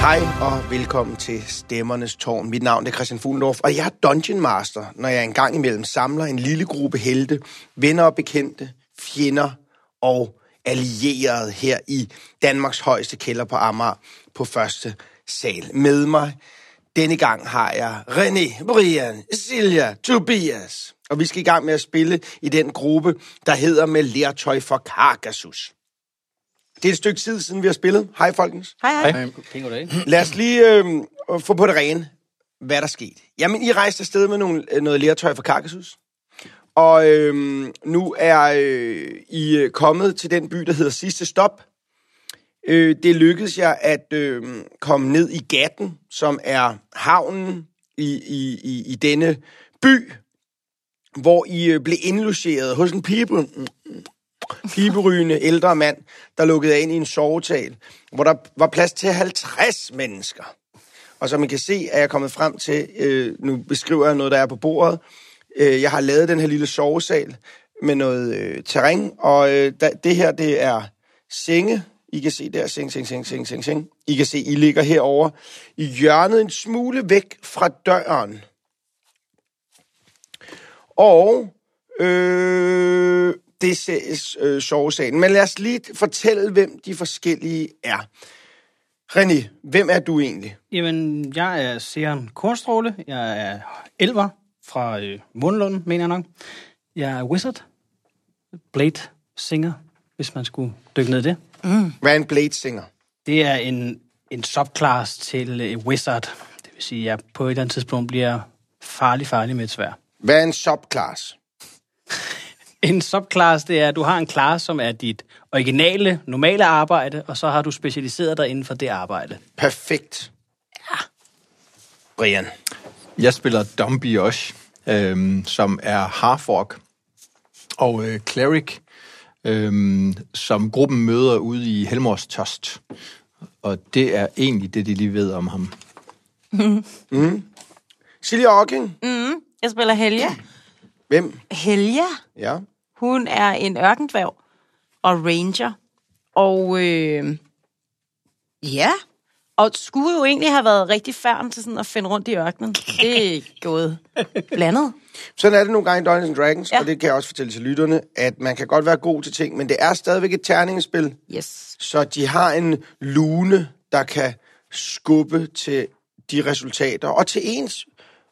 Hej og velkommen til Stemmernes Tårn. Mit navn er Christian Fuglendorf, og jeg er Dungeon Master, når jeg engang imellem samler en lille gruppe helte, venner og bekendte, fjender og allierede her i Danmarks højeste kælder på Amager på første sal. Med mig denne gang har jeg René, Brian, Silja, Tobias, og vi skal i gang med at spille i den gruppe, der hedder Med lertøj for Carcasus. Det er et stykke tid siden, vi har spillet. Hej, folkens. Hej. Lad os lige få på det rene, hvad der skete. Jamen, I rejste afsted med noget lertøj fra Carcasus. Og nu er I kommet til den by, der hedder Sidste Stop. Det lykkedes jer at komme ned i Gatten, som er havnen i denne by, hvor I blev indlogeret hos en piberygende ældre mand, der lukkede ind i en sovetal, hvor der var plads til 50 mennesker. Og som I kan se, er jeg kommet frem til, nu beskriver jeg noget, der er på bordet. Jeg har lavet den her lille sovesal med noget terræn, og det her, det er senge. I kan se der, seng. I kan se, I ligger herover i hjørnet en smule væk fra døren. Og det er sovesalen. Men lad os lige fortælle, hvem de forskellige er. René, hvem er du egentlig? Jamen, jeg er Søren Kornstråle. Jeg er elver fra Mundlund, mener jeg nok. Jeg er wizard. Blade singer, hvis man skulle dykke ned i det. Hvad er en blade singer? Det er en subclass til wizard. Det vil sige, at jeg på et eller andet tidspunkt bliver farlig med et sværd. Hvad er en subclass? En subclass, det er, at du har en class, som er dit originale, normale arbejde, og så har du specialiseret dig inden for det arbejde. Perfekt. Ja. Brian. Jeg spiller Dombiosh, som er half-orc, og cleric, som gruppen møder ude i Helmors Tørst. Og det er egentlig det, de lige ved om ham. Silja Ocking. Jeg spiller Helja. Hvem? Helja? Ja. Hun er en ørkendværg og ranger. Og ja, og skulle jo egentlig have været rigtig færdig til sådan at finde rundt i ørkenen. Det er gået blandet. Sådan er det nogle gange i Dungeons & Dragons, ja. Og det kan jeg også fortælle til lytterne, at man kan godt være god til ting, men det er stadigvæk et terningsspil. Yes. Så de har en lune, der kan skubbe til de resultater, og til ens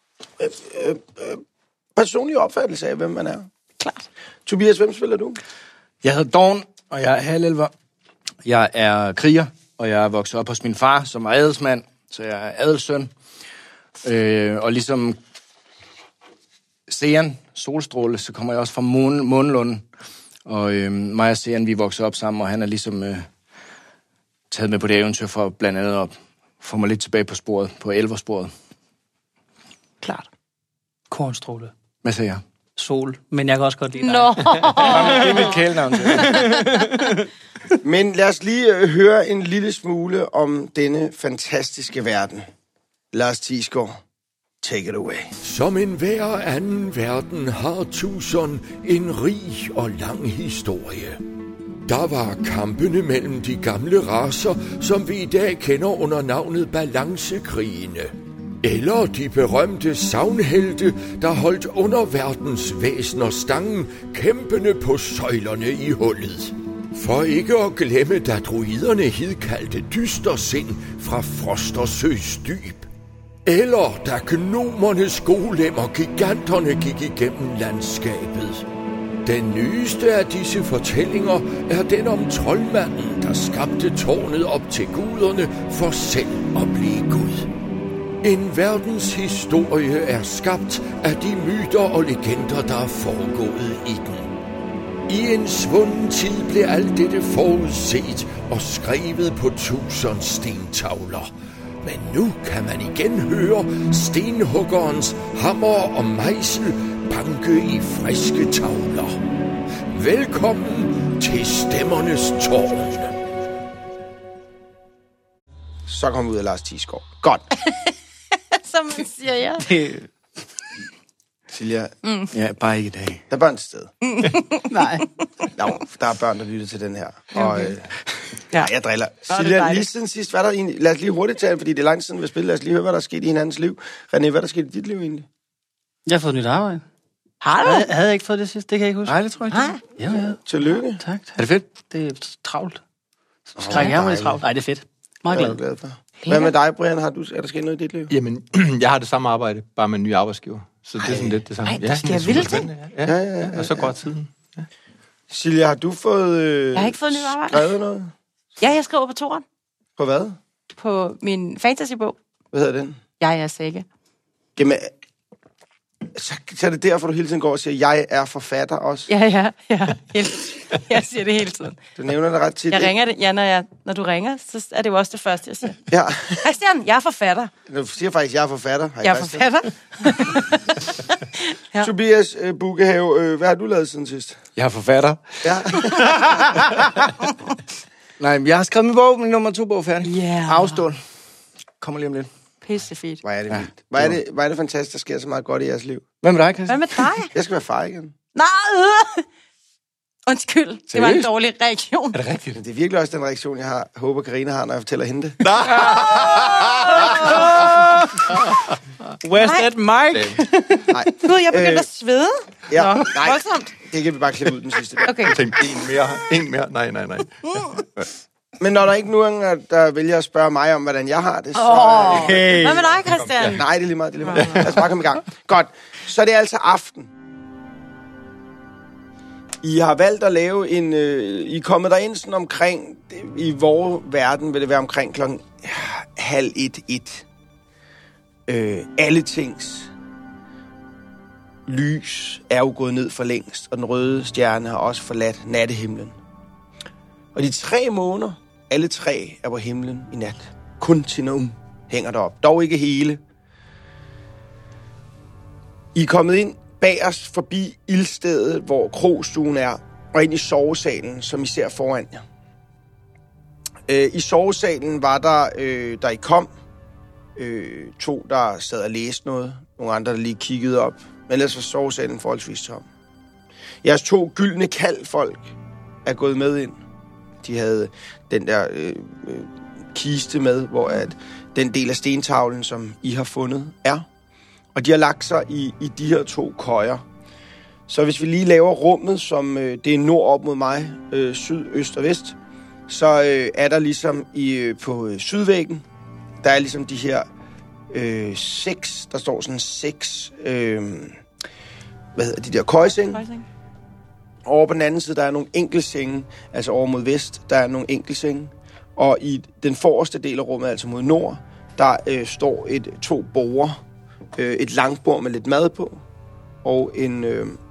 personlige opfattelse af, hvem man er. Klart. Tobias, hvem spiller du? Jeg hedder Dawn, og jeg er halvelver. Jeg er kriger, og jeg er vokset op hos min far, som er adelsmand, så jeg er adelssøn. Og ligesom Sean, Solstråle, så kommer jeg også fra Månelund. Og mig og Sean, vi er vokset op sammen, og han er ligesom taget med på det eventyr for blandt andet at få mig lidt tilbage på sporet, på elversporet. Klart. Kornstråle. Hvad siger jeg? Sol. Men jeg kan også godt lide dig. Nå. Det er mit kælenavn til. Men lad os lige høre en lille smule om denne fantastiske verden. Lars Thiesgaard, take it away. Som en hver anden verden har Tucson en rig og lang historie. Der var kampene mellem de gamle racer, som vi i dag kender under navnet balancekrigene. Eller de berømte savnhelte, der holdt underverdens væsener stangen, kæmpende på søjlerne i hullet. For ikke at glemme, da druiderne hidkaldte dystersind fra Frostersøs dyb. Eller da gnomernes golemmer giganterne gik igennem landskabet. Den nyeste af disse fortællinger er den om troldmanden, der skabte tårnet op til guderne for selv at blive Gud. En verdens historie er skabt af de myter og legender, der er foregået i den. I en svunden tid blev alt dette forudset og skrevet på 1000 stentavler. Men nu kan man igen høre stenhuggerens hammer og mejsel banke i friske tavler. Velkommen til Stemmernes Tårn. Så kom ud af Lars Thiesgaard. Godt. Som man siger, ja. Silja, Ja, bare ikke i dag. der er børn til stede. Nej. Der er børn, der lytter til den her. Okay. Og Ja, jeg driller. Silja, lige siden sidst, hvad der egentlig... Lad os lige hurtigt tale, fordi det er lang tid siden, vi har spillet. Lad os lige høre, hvad der er sket i hinandens liv. René, hvad der skete i dit liv egentlig? Jeg har fået nyt arbejde. Har du? Havde jeg ikke fået det sidst? Det kan jeg ikke huske. Nej, det tror jeg ikke. Ja. Tillykke. Tak. Er det fedt? Det er travlt. Så trækker jeg mig lidt travlt. Nej, det er fedt. Meget glad. Glad for. Hvad med dig, Brian? Er der sket noget i dit liv? Jamen, jeg har det samme arbejde, bare med en ny arbejdsgiver. Så det er sådan lidt det samme. Ej, det skal jeg vildt det. Ja. Og så går tiden. Ja. Silja, har du fået... Jeg har ikke fået nyt arbejde. Skrevet noget? Ja, jeg skriver på toren. På hvad? På min fantasybog. Hvad hedder den? Jeg er Sække. Jamen, så er det derfor, du hele tiden går og siger, jeg er forfatter også. Ja. Jeg siger det hele tiden. Du nævner det ret tit. Jeg ringer det. Ja, når du ringer, så er det jo også det første, jeg siger. Ja. Christian, jeg er forfatter. Du siger faktisk, jeg er forfatter. Jeg er forfatter. Ja. Tobias Bukkehave, hvad har du lavet siden sidst? Jeg er forfatter. Ja. Nej, men jeg har skrevet min bog, min nummer 2 bog færdig. Yeah. Afstål. Kommer lige om lidt. Pissefedt. Hvor er det vildt. Hvor er det fantastisk, der sker så meget godt i jeres liv. Hvad med dig, Christian? Hvad med dig? Jeg skal være far igen. Nej! Undskyld, det var en dårlig reaktion. Er det rigtigt? Men det er virkelig også den reaktion, jeg håber, Karina har, når jeg fortæller hende det. Where's that mic? Nej. Gud, jeg begyndte at svede. Ja. Nå, Nej, voldsomt. det kan vi bare klippe ud den sidste. Okay. Jeg tænkte, en mere. Nej. Men når der ikke nogen, der vælger at spørge mig om, hvordan jeg har det, så... Hey. Hvad med dig, Christian? Nej, det er lige meget. Lad os bare komme i gang. Godt. Så er det altså aften. I har valgt at lave en... I er kommet derind sådan omkring... I vores verden vil det være omkring klokken 12:30. Alle tings lys er jo gået ned for længst, og den røde stjerne har også forladt nattehimlen. Og de 3 måner, alle 3 er på himlen i nat. Kun Tinum hænger derop. Dog ikke hele. I er kommet ind bag os forbi ildstedet, hvor krogstuen er, og ind i sovesalen, som I ser foran jer. I sovesalen var der, da I kom, 2, der sad og læste noget. Nogle andre, der lige kiggede op. Men ellers var sovesalen forholdsvis tom. Jeres 2 gyldne kaldfolk er gået med ind. De havde den der kiste med, hvor at den del af stentavlen, som I har fundet, er. Og de har lagt sig i de her 2 køjer. Så hvis vi lige laver rummet, som det er nord op mod mig, syd, øst og vest, så er der ligesom på sydvæggen, der er ligesom de her 6, der står sådan 6, hvad hedder de der køjesenge. Over på den anden side, der er nogle enkeltsenge, altså over mod vest, der er nogle enkeltsenge. Og i den forreste del af rummet, altså mod nord, der står 2 borde. Et langbord med lidt mad på, og en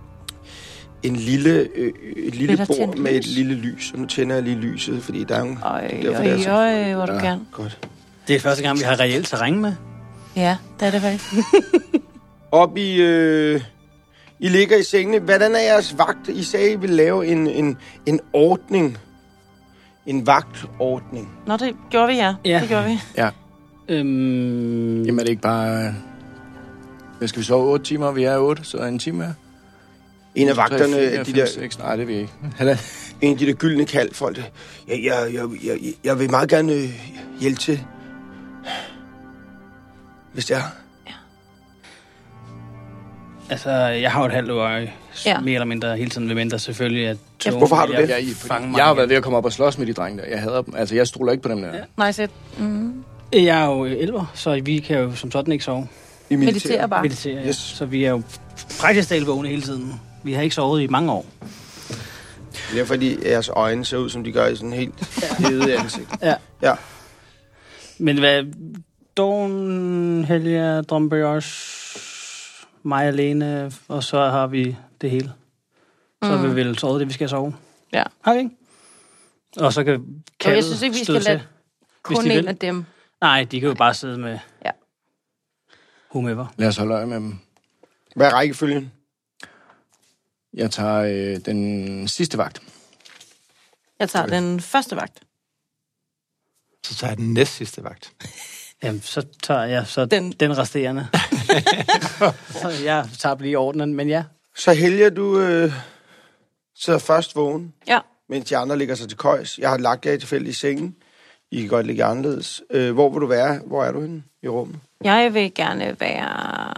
lille bord med et lille lys. Og nu tænder jeg lige lyset, fordi der er jo... Hvor du gerne. Godt. Det er første gang, vi har reelt terræn med. Ja, det er det faktisk. Op I ligger i sengene. Hvordan er jeres vagt? I sagde, I ville lave en ordning. En vagtordning. Nå, det gjorde vi, ja. Ja. Det gjorde vi. Ja. Jamen er det ikke bare... Skal vi sove 8 timer, vi er 8, så en time mere? En af vagterne, 3, 4, de 5, der... 6, nej, det vil jeg ikke. En af de der gyldne kaldfolk. Jeg vil meget gerne hjælpe til. Hvis det er. Altså, jeg har jo et halvt øje, Ja. mere eller mindre, hele tiden ved mindre selvfølgelig. At Hvorfor har du det? Jeg har været ved at komme op og slås med de drenge der. Jeg hader dem. Altså, jeg stoler ikke på dem der. Ja. Nej, så Jeg er jo 11, så vi kan jo som sådan ikke sove. I mediterer bare. Meditere, ja. Yes. Så vi er jo praktisk talt vågne hele tiden. Vi har ikke sovet i mange år. Det er fordi, jeres øjne ser ud, som de gør i sådan helt hede ansigt. Ja. Men hvad... Dawn, Helga, Drømbørs, mig alene, og så har vi det hele. Så har vi vel sovet det, vi skal sove. Ja. Har vi ikke? Og så kan kaldet jeg synes ikke, vi skal lade kun de en vil. af dem. Nej, de kan jo bare sidde med Ja. whomever. Lad os holde øje med dem. Hvad er rækkefølgen? Jeg tager den sidste vagt. Jeg tager den første vagt. Så tager jeg den næst sidste vagt. Jamen, så tager jeg så Den- den resterende. Så jeg tager lige ordenen, men ja. Så Helga, du sidder først vågen. Ja. mens de andre ligger sig til køjs. Jeg har lagt jer tilfældigt i sengen. I kan godt ligge anderledes. Hvor vil du være? Hvor er du henne i rummet? Jeg vil gerne være...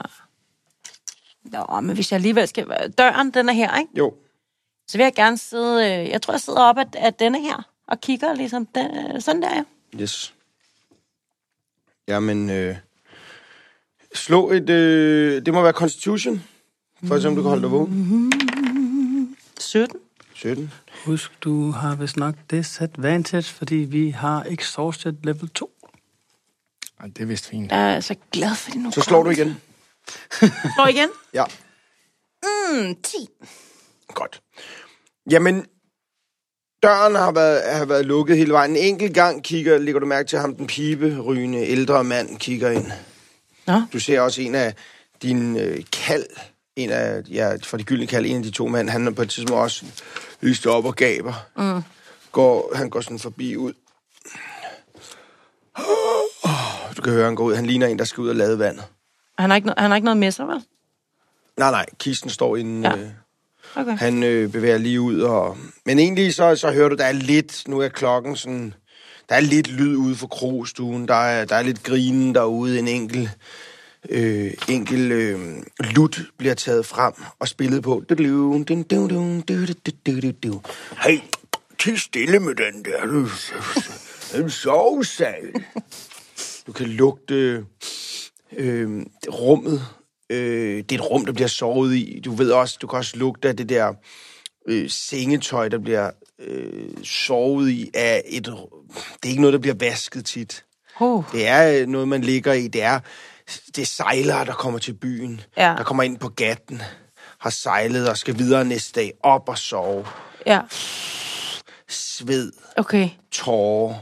Nå, men hvis jeg alligevel skal være... Døren, den er her, ikke? Jo. Så vil jeg gerne sidde... Jeg tror, jeg sidder op af denne her og kigger ligesom... Sådan der, ja. Yes. Jamen, slå et... det må være Constitution, for eksempel du kan holde dig vågen. 17. 17. Husk, du har vist nok disadvantage, fordi vi har exhausted level 2. Ej, det er vist fint. Jeg er så glad for det nu. Så slår du igen. Slår igen? Ja. 10. Godt. Jamen, døren har været lukket hele vejen. En enkelt gang lægger du mærke til ham, den piberygende ældre mand kigger ind. Nå. Du ser også en af dine kald, fra de gyldne kald, en af de to mænd, han på et tidspunkt også lyste op og gaber. Han går sådan forbi ud. Du kan høre, han går ud. Han ligner en, der skal ud og lade vandet. Han har ikke noget med sig, vel? Nej, kisten står inde. Ja. Okay. Han bevæger lige ud. Men egentlig så hører du, der er lidt, nu er klokken sådan, der er lidt lyd ude for krogstuen. Der er lidt grinen derude. En enkel lut bliver taget frem og spillet på. Hey, til stille med den der. En sovesal. Du kan lugte rummet. Det er et rum, der bliver sovet i. Du kan også lugte af det der sengetøj, der bliver sovet i af det er ikke noget, der bliver vasket tit. Det er noget, man ligger i. Det er sejlere, der kommer til byen. Ja. Der kommer ind på gatten, har sejlet og skal videre næste dag op og sove. Ja. Sved. Okay. Tårer.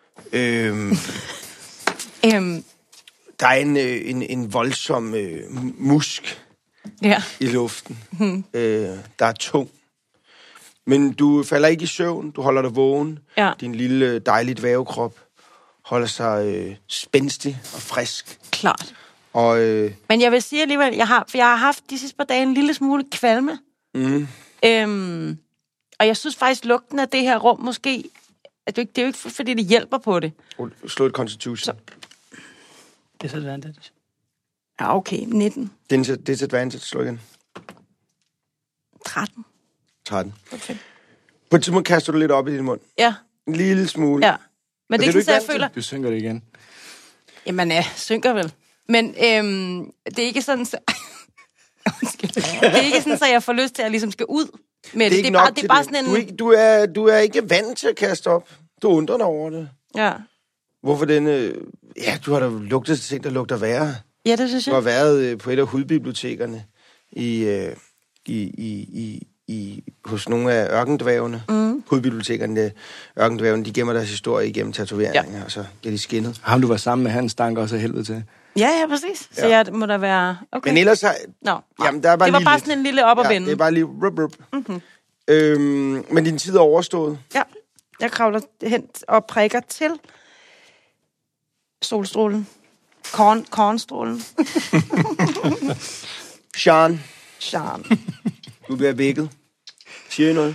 Der er en voldsom musk i luften. Der er tung. Men du falder ikke i søvn. Du holder dig vågen. Ja. Din lille, dejlige dværgekrop holder sig spændstig og frisk. Klart. Og, men jeg vil sige alligevel, jeg har haft de sidste par dage en lille smule kvalme. Og jeg synes faktisk, lugten af det her rum måske... Det er jo ikke fordi, det hjælper på det. Slå et Constitution. Disadvantage. Ja, okay. 19. Disadvantage, slå igen. 13. 13. Okay. På et tidspunkt kaster du lidt op i din mund. Ja. En lille smule. Ja. Men det er ikke sådan, jeg føler... Du synker det igen. Jamen, synker vel. Men det er ikke sådan, så... det er ikke sådan, så jeg får lyst til at ligesom skal ud med det. Det er bare sådan en... Du er ikke vant til at kaste op. Du undrer dig over det. Ja. Hvorfor denne... Ja, du har da lugtet til ting, der lugter værre. Ja, det synes jeg. Du har været på et af hudbibliotekerne hos nogle af ørkendværgene. Hudbibliotekerne, ørkendværgene, de gemmer deres historie igennem tatoveringer, og så bliver de skinnet. Ham, du var sammen med, han stank også af helvede til. Ja, præcis. Så jeg må der være... Okay. Men ellers jamen, der er bare det var lige bare lidt. sådan en lille op og vende. Det er bare lige... Men din tid er overstået. Ja, jeg kravler hen og prikker til solstrålen. Kornstrålen. Sean. Du bliver vækket. Siger I noget?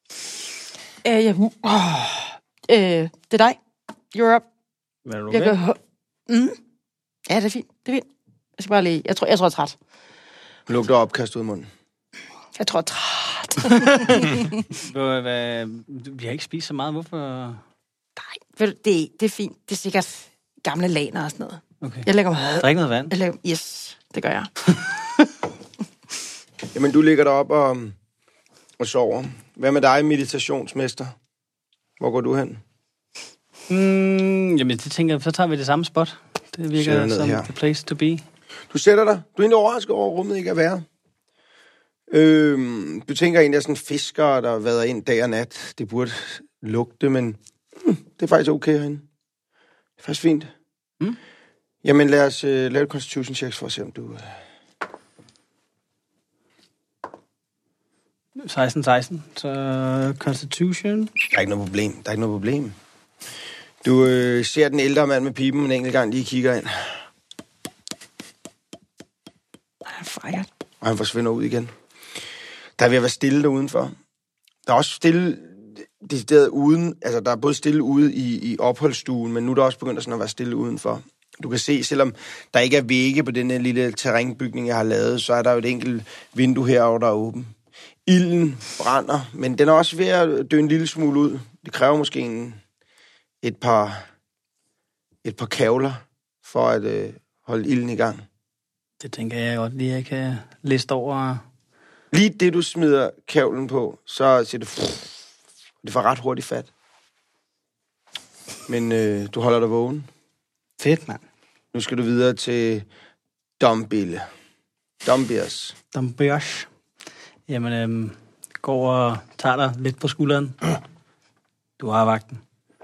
Det er dig. You're up. Hvad er du okay? Ja, det er fint. Jeg skal bare lige... Jeg tror, jeg er træt. Lugter opkast ud af munden. Jeg tror, jeg er træt. Vi har ikke spist så meget. Hvorfor? Nej, det er fint. Det er sikkert gamle laner og sådan noget. Okay. Jeg lægger mig... Drik noget vand. Yes, det gør jeg. Jamen, du ligger derop og sover. Hvad med dig, meditationsmester? Hvor går du hen? Jamen, det tænker jeg, så tager vi det samme spot. Det virker som the place to be. Du sætter dig. Du er egentlig overrasket over, rummet ikke er værre. Du tænker egentlig, at sådan fiskere, der vader ind dag og nat, det burde lugte, men det er faktisk okay herinde. Det er faktisk fint. Jamen, lad os lave et constitution check for at se, om du... 16, så constitution. Der er ikke noget problem. Du ser den ældre mand med pipen en enkelt gang lige kigger ind. Og han forsvinder ud igen. Der er ved at være stille der udenfor. Der er også stille decideret uden, altså der er både stille ude i opholdsstuen, men nu er der også begyndt sådan at være stille udenfor. Du kan se, selvom der ikke er vægge på den lille terrænbygning, jeg har lavet, så er der jo et enkelt vindue herovre, der er åben. Ilden brænder, men den er også ved at dø en lille smule ud. Det kræver måske et par kavler for at holde ilden i gang. Det tænker jeg godt lige, jeg kan liste over. Lige det, du smider kavlen på, så siger det får ret hurtigt fat. Men du holder dig vågen. Fedt, mand. Nu skal du videre til Dombille. Dombiers. Dombiers. Jamen, går og tager dig lidt på skulderen. Du har vagten.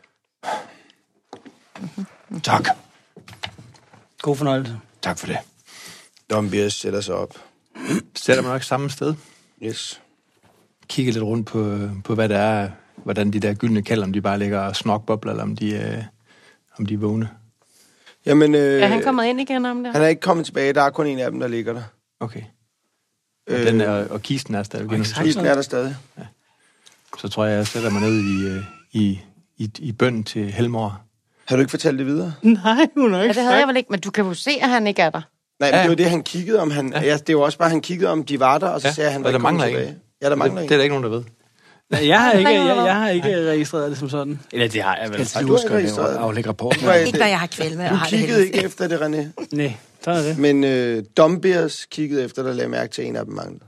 Tak. God fornøjelse. Tak for det. Dombiers sætter sig op. Sætter man nok samme sted? Yes. Kigger lidt rundt på hvad der er, hvordan de der gyldne kalder, om de bare ligger og snokbobler, eller om de er vågne. Jamen, er han kommet ind igen om det? Han er ikke kommet tilbage. Der er kun en af dem, der ligger der. Okay. Og kisten er stadig. Kisten er der stadig. Ja. Så tror jeg sætter mig ned i bøn til Helmor. Har du ikke fortalt det videre? Nej, hun har ikke det havde jeg vel ikke, men du kan jo se, at han ikke er der. Nej, men det var det, han kiggede om. Det var også bare, han kiggede om, de var der, og så sagde han, der mangler en. Ja, der mangler en. Det er der ikke nogen, der ved. Nej, jeg har ikke registreret det som sådan. Eller det har jeg vel. Du husker det og aflægge rapporten. Ikke når jeg har kvalme. Du kiggede ikke efter det, René. Nej, sådan er det. Men Dombiers kiggede efter, der lagde mærke til, en af dem manglede.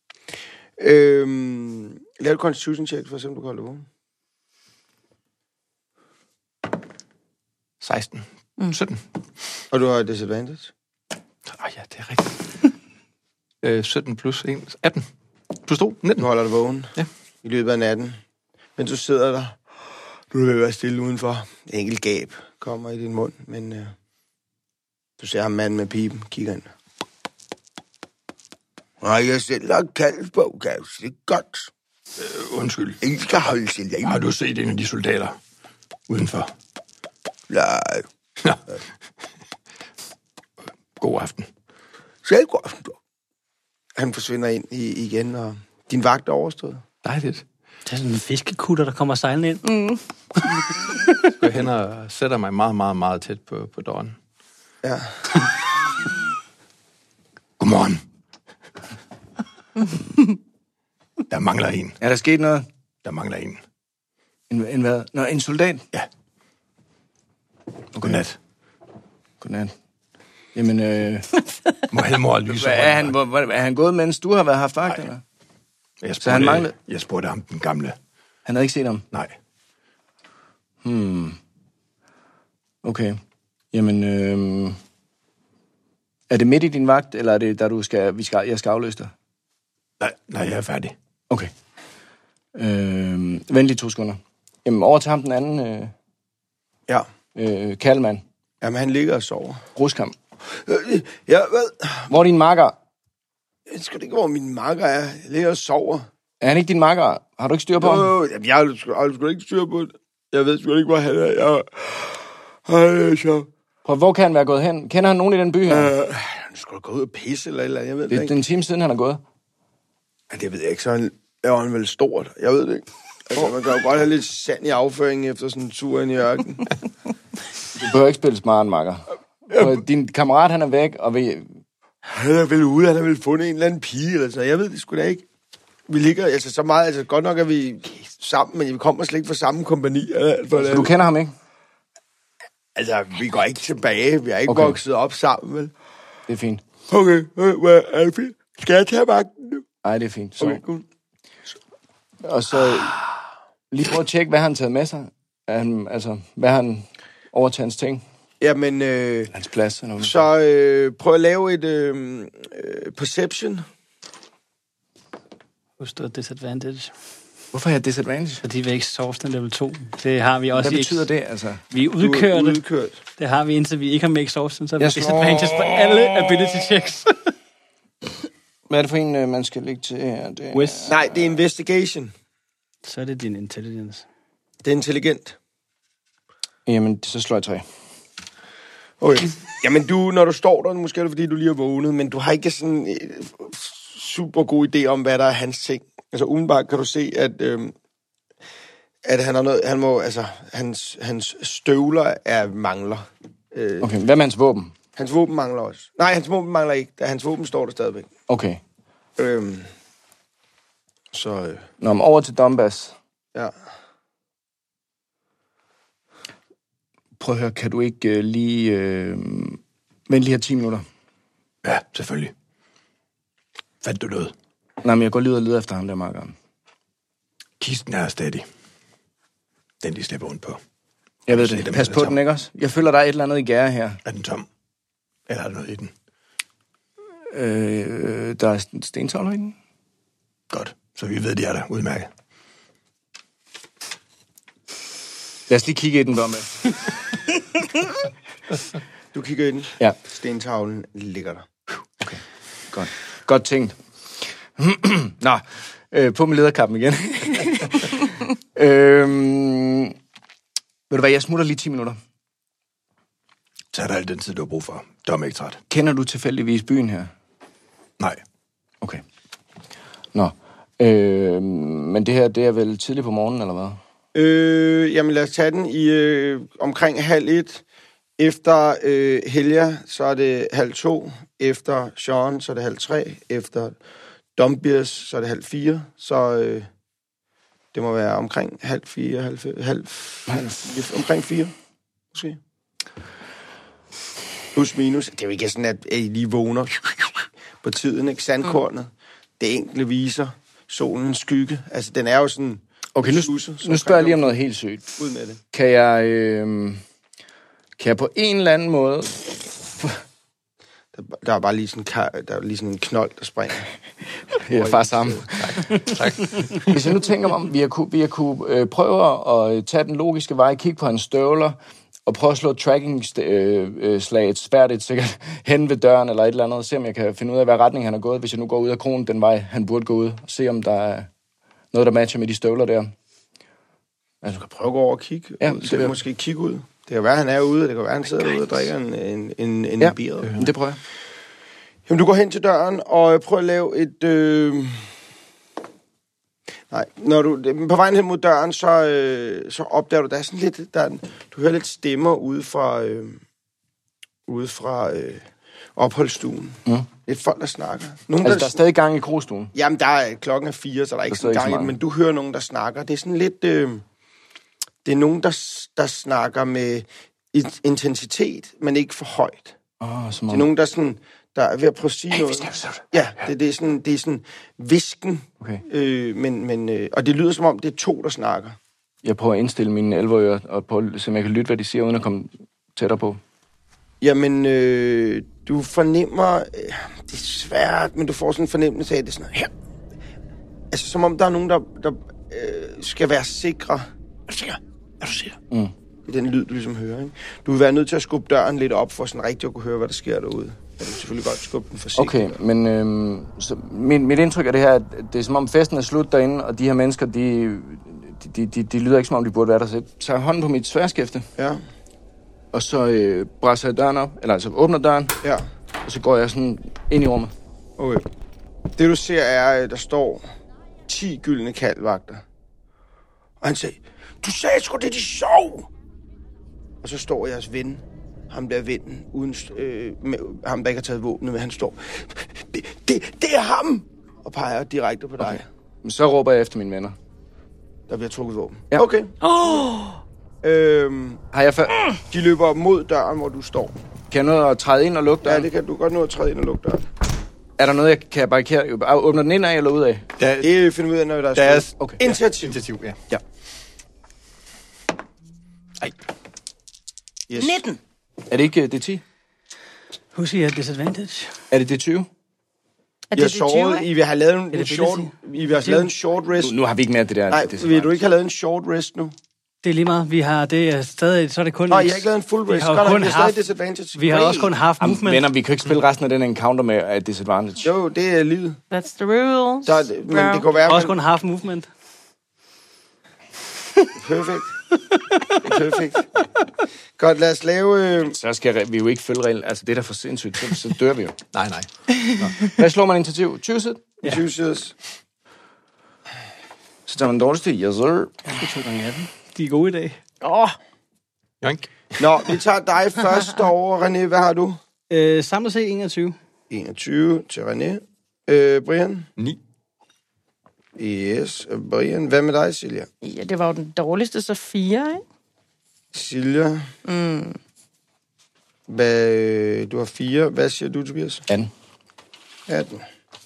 Lav et constitution check, for eksempel, du kan holde vågen. 16. 17. Og du har et disadvantage? Ja, det er rigtigt. 17 plus 1. 18. Plus 2. 19. Du holder dig vågen i løbet af natten. Men du sidder der. Du vil være stille udenfor. En enkelt gab kommer i din mund, men du ser ham manden med piben. Kigger ind. Nej, jeg selv har kaldt på, Gavs. Det er godt. Undskyld. Ingen skal holde sig hjemme. Har du set en af de soldater udenfor? Nej. Ja. God aften. Selv god aften. Han forsvinder ind igen, og din vagt er overstået. Dejligt. Det er sådan en fiskekutter, der kommer sejlende ind. Så går jeg hen og sætter mig meget, meget, meget tæt på døren. Ja. Godmorgen. Der mangler en. Er der sket noget? Der mangler en. En hvad? Nå, en soldat? Ja. Okay. Godnat. Godnat. Jamen, Må Helmor lyse. er han gået, mens du har haft vagt, eller? Så han manglede? Jeg spurgte ham, den gamle. Han havde ikke set ham? Nej. Okay. Jamen, er det midt i din vagt, eller er det, da jeg skal afløse dig? Nej, jeg er færdig. Okay. Vent lige 2 sekunder. Jamen, over til ham den anden, Ja. Kalman. Jamen, han ligger og sover. Ruskam. Ja, hvad? Hvor er din makker? Jeg skal ikke, hvor min makker er. Jeg ligger og sover. Er han ikke din makker? Har du ikke styr på ham? Jamen, jeg har sgu ikke styr på det. Jeg ved sgu ikke, hvor han er. Prøv, hvor kan han være gået hen? Kender han nogen i den by her? Han skulle gå ud og pisse eller et eller andet. Jeg ved Det er ikke. en time siden, han er gået. Ja, det ved jeg ikke. Så laver han vel stort. Jeg ved det ikke. Altså, man kan jo godt have lidt sand i afføringen efter sådan en tur ind i ørkenen. Du behøver ikke spille smart, makker. Din kammerat, han er væk, og Han er vel ude. Han har vel fundet en eller anden pige eller så. Jeg ved det sgu da ikke. Vi ligger altså så meget. Altså godt nok er vi sammen, men vi kommer slet ikke fra samme kompagni. Så du kender ham ikke? Altså, vi går ikke tilbage. Vi har ikke vokset op sammen, vel? Det er fint. Okay, er det fint? Skal jeg tage magten nu? Nej, det er fint. Så. Okay, cool. Og så lige prøv at tjekke, hvad han har taget med sig. Hvad har han overtaget hans ting? Jamen, Hans plads. så prøv at lave et perception. Husk du disadvantage. Hvorfor har jeg disadvantage? Fordi vi ikke exhausted level 2. Det har vi også. Hvad betyder det, altså? Vi er Du er udkørte. udkørt. Det har vi, indtil vi ikke har med exhaustion, så har vi Jeg slår- disadvantage på alle ability checks. Hvad er det for en, man skal lægge til her? Det er... With. Nej, det er investigation. Så er det din intelligence. Det er intelligent. Jamen, så slår jeg 3. Okay. Jamen, når du står der, måske er det, fordi du lige er vågnet, men du har ikke sådan en super god idé om, hvad der er hans ting. Altså, umiddelbart kan du se, at at han har noget... Han må, altså, hans støvler mangler. Okay, hvad med hans våben? Hans våben mangler også. Nej, hans våben mangler ikke. Hans våben står der stadigvæk. Okay. Nå, men over til Donbass. Ja. Prøv at høre, kan du ikke lige... vente lige her 10 minutter? Ja, selvfølgelig. Fandt du noget? Nej, men jeg går lige ud og leder efter ham der, makkeren. Kisten er stadig. Den, de slipper rundt på. Jeg ved det. Pas på den, ikke også? Jeg føler, der er et eller andet i gære her. Er den tom? Eller er der noget i den? Der er stentavler i den. Godt. Så vi ved, de er der. Udmærket. Lad os lige kigge i den, Domme. Du kigger i den? Ja. Stentavlen ligger der. Okay. Godt. Godt tænkt. Nå, på med lederkappen igen. Ved du hvad, jeg smutter lige 10 minutter. Så er der al den tid, du har brug for. Dom er ikke træt. Kender du tilfældigvis byen her? Nej. Okay. Nå. Men det her, det er vel tidligt på morgenen, eller hvad? Jamen lad os tage den i omkring 12:30. Efter Helja, så er det 2:30. Efter Sean, så er det 3:30. Efter Dombias, så er det 3:30. Så det må være omkring 3:30, omkring 4, måske. Plus minus. Det er jo ikke sådan, at I lige vågner på tiden, ikke? Sandkornet. Det enkelte viser solens skygge. Altså, den er jo sådan... Okay, nu spørger jeg lige om noget helt sygt. Ud med det. Kan jeg på en eller anden måde... Der er bare lige sådan, en knold, der springer. Jeg er far sammen. Tak. Hvis jeg nu tænker mig om, vi har kunne prøve at tage den logiske vej, kigge på hans støvler, og prøve at slå tracking-slaget sværdigt sikkert hen ved døren eller et eller andet, og se om jeg kan finde ud af, hvad retning han er gået, hvis jeg nu går ud af kronen den vej, han burde gå ud, og se om der er noget, der matcher med de støvler der. Altså, du kan prøve at gå over og kigge. Ja, det vil måske kigge ud. Det kan være, han er ude, det kan være, han sidder derude og drikker en bier. Det prøver jeg. Jamen, du går hen til døren og prøver at lave et... Nej, når du på vejen hen mod døren, så opdager du, der er sådan lidt... du hører lidt stemmer ude fra opholdsstuen. Mm. Lidt folk, der snakker. Nogen, der er stadig gang i krogstuen? Jamen, klokken er 4, så der er ikke sådan gang i, men du hører nogen, der snakker. Det er sådan lidt... det er nogen, der snakker med intensitet, men ikke for højt. Det er nogen, der er ved at prøve at sige noget. Ja, det er sådan visken. Okay. Og det lyder som om, det er 2, der snakker. Jeg prøver at indstille mine elverører, og prøve at se, om jeg kan lytte, hvad de siger, uden at komme tættere på. Jamen, du fornemmer... det er svært, men du får sådan en fornemmelse af det sådan her. Altså, som om der er nogen, der skal være sikre. Er du sikker? Mm. Det er den lyd, du ligesom hører, ikke? Du vil være nødt til at skubbe døren lidt op, for sådan rigtigt at kunne høre, hvad der sker derude. Jeg vil selvfølgelig godt skubbe den forsigtigt. Okay, men så mit indtryk er det her, at det er som om festen er slut derinde, og de her mennesker, de lyder ikke som om, de burde være der. Så jeg tager hånden på mit sværskæfte. Ja. Og så brænder jeg døren op, eller altså åbner døren. Ja. Og så går jeg sådan ind i rummet. Okay. Det du ser er, at der står 10 gyldne kaldvagter. Og han sagde, du sagde sgu det, de sov! Og så står jeres ven, ham der vennen, uden, ham der ikke har taget våbnet, men han står, det er ham! Og peger direkte på dig. Okay. Så råber jeg efter mine venner. Der bliver trukket våben. Ja. Okay. Har jeg de løber mod døren, hvor du står. Kan jeg nå at træde ind og lukke døren? Ja, det kan du godt nå at træde ind og lukke døren. Er der noget, jeg kan barrikere? Åbner den ind af eller ud af? Det finder vi ud af, når der er skud. Okay. Initiativ, ja. Ej. Yes. 19. Er det ikke D10? Husk, I har disadvantage. Er det D20? Er det D20? I vil have lavet en short rest. Nu har vi ikke mere det der. Nej, vil du ikke have lavet en short rest nu? Det er lige meget. Vi har det stadig, så er det kun... Nej, jeg har ikke lavet en full rest. Vi har også kun haft movement. Venner, vi kan ikke spille resten af den encounter med disadvantage. Jo, det er livet. That's the rules. Men det kan være... Også kun half movement. Perfekt. Godt, lad os lave... Så skal vi jo ikke følge reglen. Altså, det er da for sindssygt. Så dør vi jo. Nej. Hvad slår man initiativ? 20 sider? Ja. 20 sider. Så tager man den dårligste. Yes, sir. Jeg skal 2 gange 18. De er gode i dag. Joink. Nå, vi tager dig først over, René. Hvad har du? Samlet set 21. 21 til René. Brian? 9. Yes. Brian, hvad med dig, Silja? Ja, det var jo den dårligste, så 4, ikke? Silja? Du har 4. Hvad siger du, Tobias? 18. 18.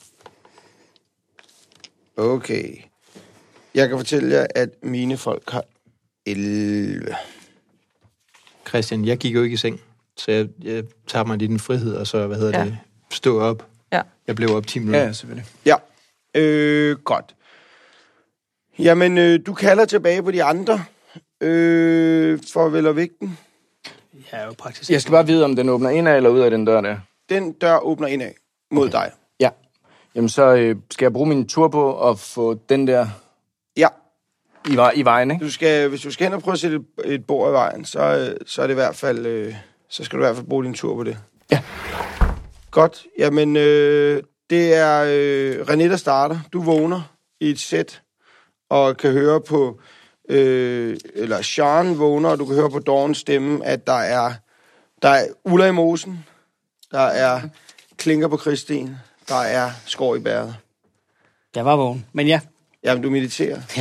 Okay. Jeg kan fortælle jer, at mine folk har 11. Christian, jeg gik jo ikke i seng, så jeg tager mig lige den frihed, og så, stå op. Ja. Jeg blev op 10 minutter. Ja, selvfølgelig. Ja. Godt. Jamen, du kalder tilbage på de andre. For vel og vigten. Jeg er jo praktisk. Jeg skal bare vide, om den åbner indad eller ud af den dør der. Den dør åbner indad mod dig. Ja. Jamen, så skal jeg bruge min tur på at få den der Ja. i vejen, ikke? Hvis du skal hen og prøve at sætte et bord i vejen, så er det i hvert fald, så skal du i hvert fald bruge din tur på det. Ja. Godt. Jamen, det er René, der starter. Du vågner i et sæt og kan høre på, eller Sean vågner, og du kan høre på Dawns stemme, at der er uler i mosen, der er klinker på kriststen, der er skår i bæret. Jeg var vågen, men ja. Jamen, du mediterer. Ja.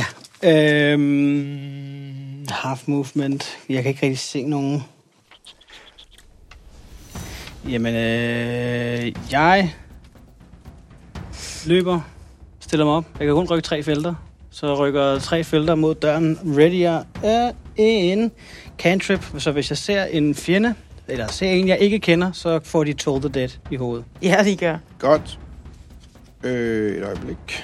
Half movement. Jeg kan ikke rigtig se nogen. Jamen, jeg løber, stiller mig op. Jeg kan kun rykke 3 felter. Så rykker 3 felter mod døren. Ready in cantrip. Så hvis jeg ser en fjende, eller ser en, jeg ikke kender, så får de Toll the Dead i hovedet. Ja, de gør. Godt. Et øjeblik.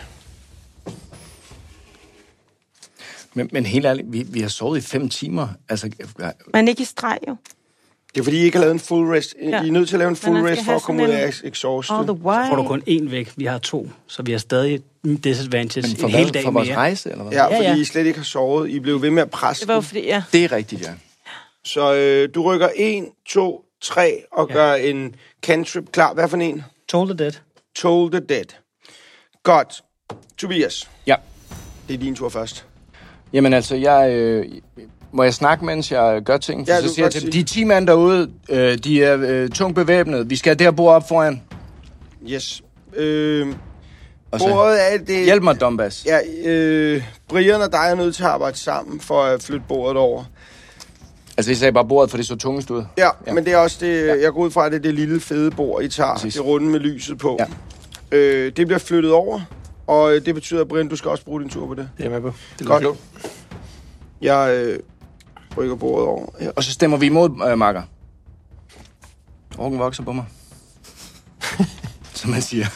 Men helt ærligt, vi har sovet i 5 timer. Altså, Men ikke i streg, jo. Det er fordi, I ikke har lavet en full rest. I er nødt til at lave en full man skal rest for at komme ud af exhausted. All the way. Så får du kun 1 væk. Vi har 2, så vi har stadig disadvantage men for en hel hvad? dag For vores mere. rejse, eller hvad? Ja, fordi Ja. I slet ikke har sovet. I blev ved med at presse Det var jo den. fordi, ja. Det er rigtigt, ja. Så du rykker 1, 2, 3 og gør en cantrip klar. Hvad for en? Toll the Dead. Toll the Dead. Godt. Tobias, Ja. det er din tur først. Jamen altså, må jeg snakke, mens jeg gør ting? Ja, Så du siger jeg kan til dem, godt de 10 mand derude, de er tungt bevæbnet. Vi skal have det her bord op foran. Yes. Og så, Bordet er det... hjælp mig, Donbass. Ja, Brian og dig er nødt til at arbejde sammen for at flytte bordet over. Altså, I sagde bare bordet, for det så tungest ud. Ja, men det er også det... Jeg går ud fra, at det er det lille fede bord, I tager. Præcis. Det runde med lyset på. Ja. Det bliver flyttet over, og det betyder, at Brian, du skal også bruge din tur på det. Det er jeg med på. Det Godt. klogt. Jeg rykker bordet over. Ja. Og så stemmer vi imod, makker. Orken vokser på mig. Som man siger.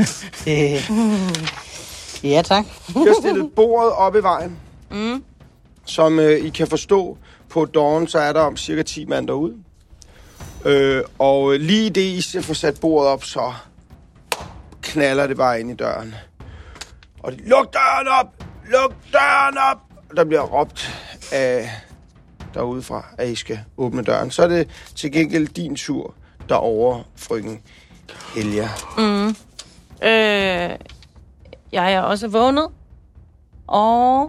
Ja, tak. Jeg har stillet bordet op i vejen. Som I kan forstå på Dawn, så er der om cirka 10 mand derude. Og lige det, I får sat bordet op, så knaller det bare ind i døren. Og det, luk døren op! Luk døren op! Der bliver råbt derudefra, at I skal åbne døren. Så er det til gengæld din tur derovre, frøken Helja. Jeg er også vågnet. Og...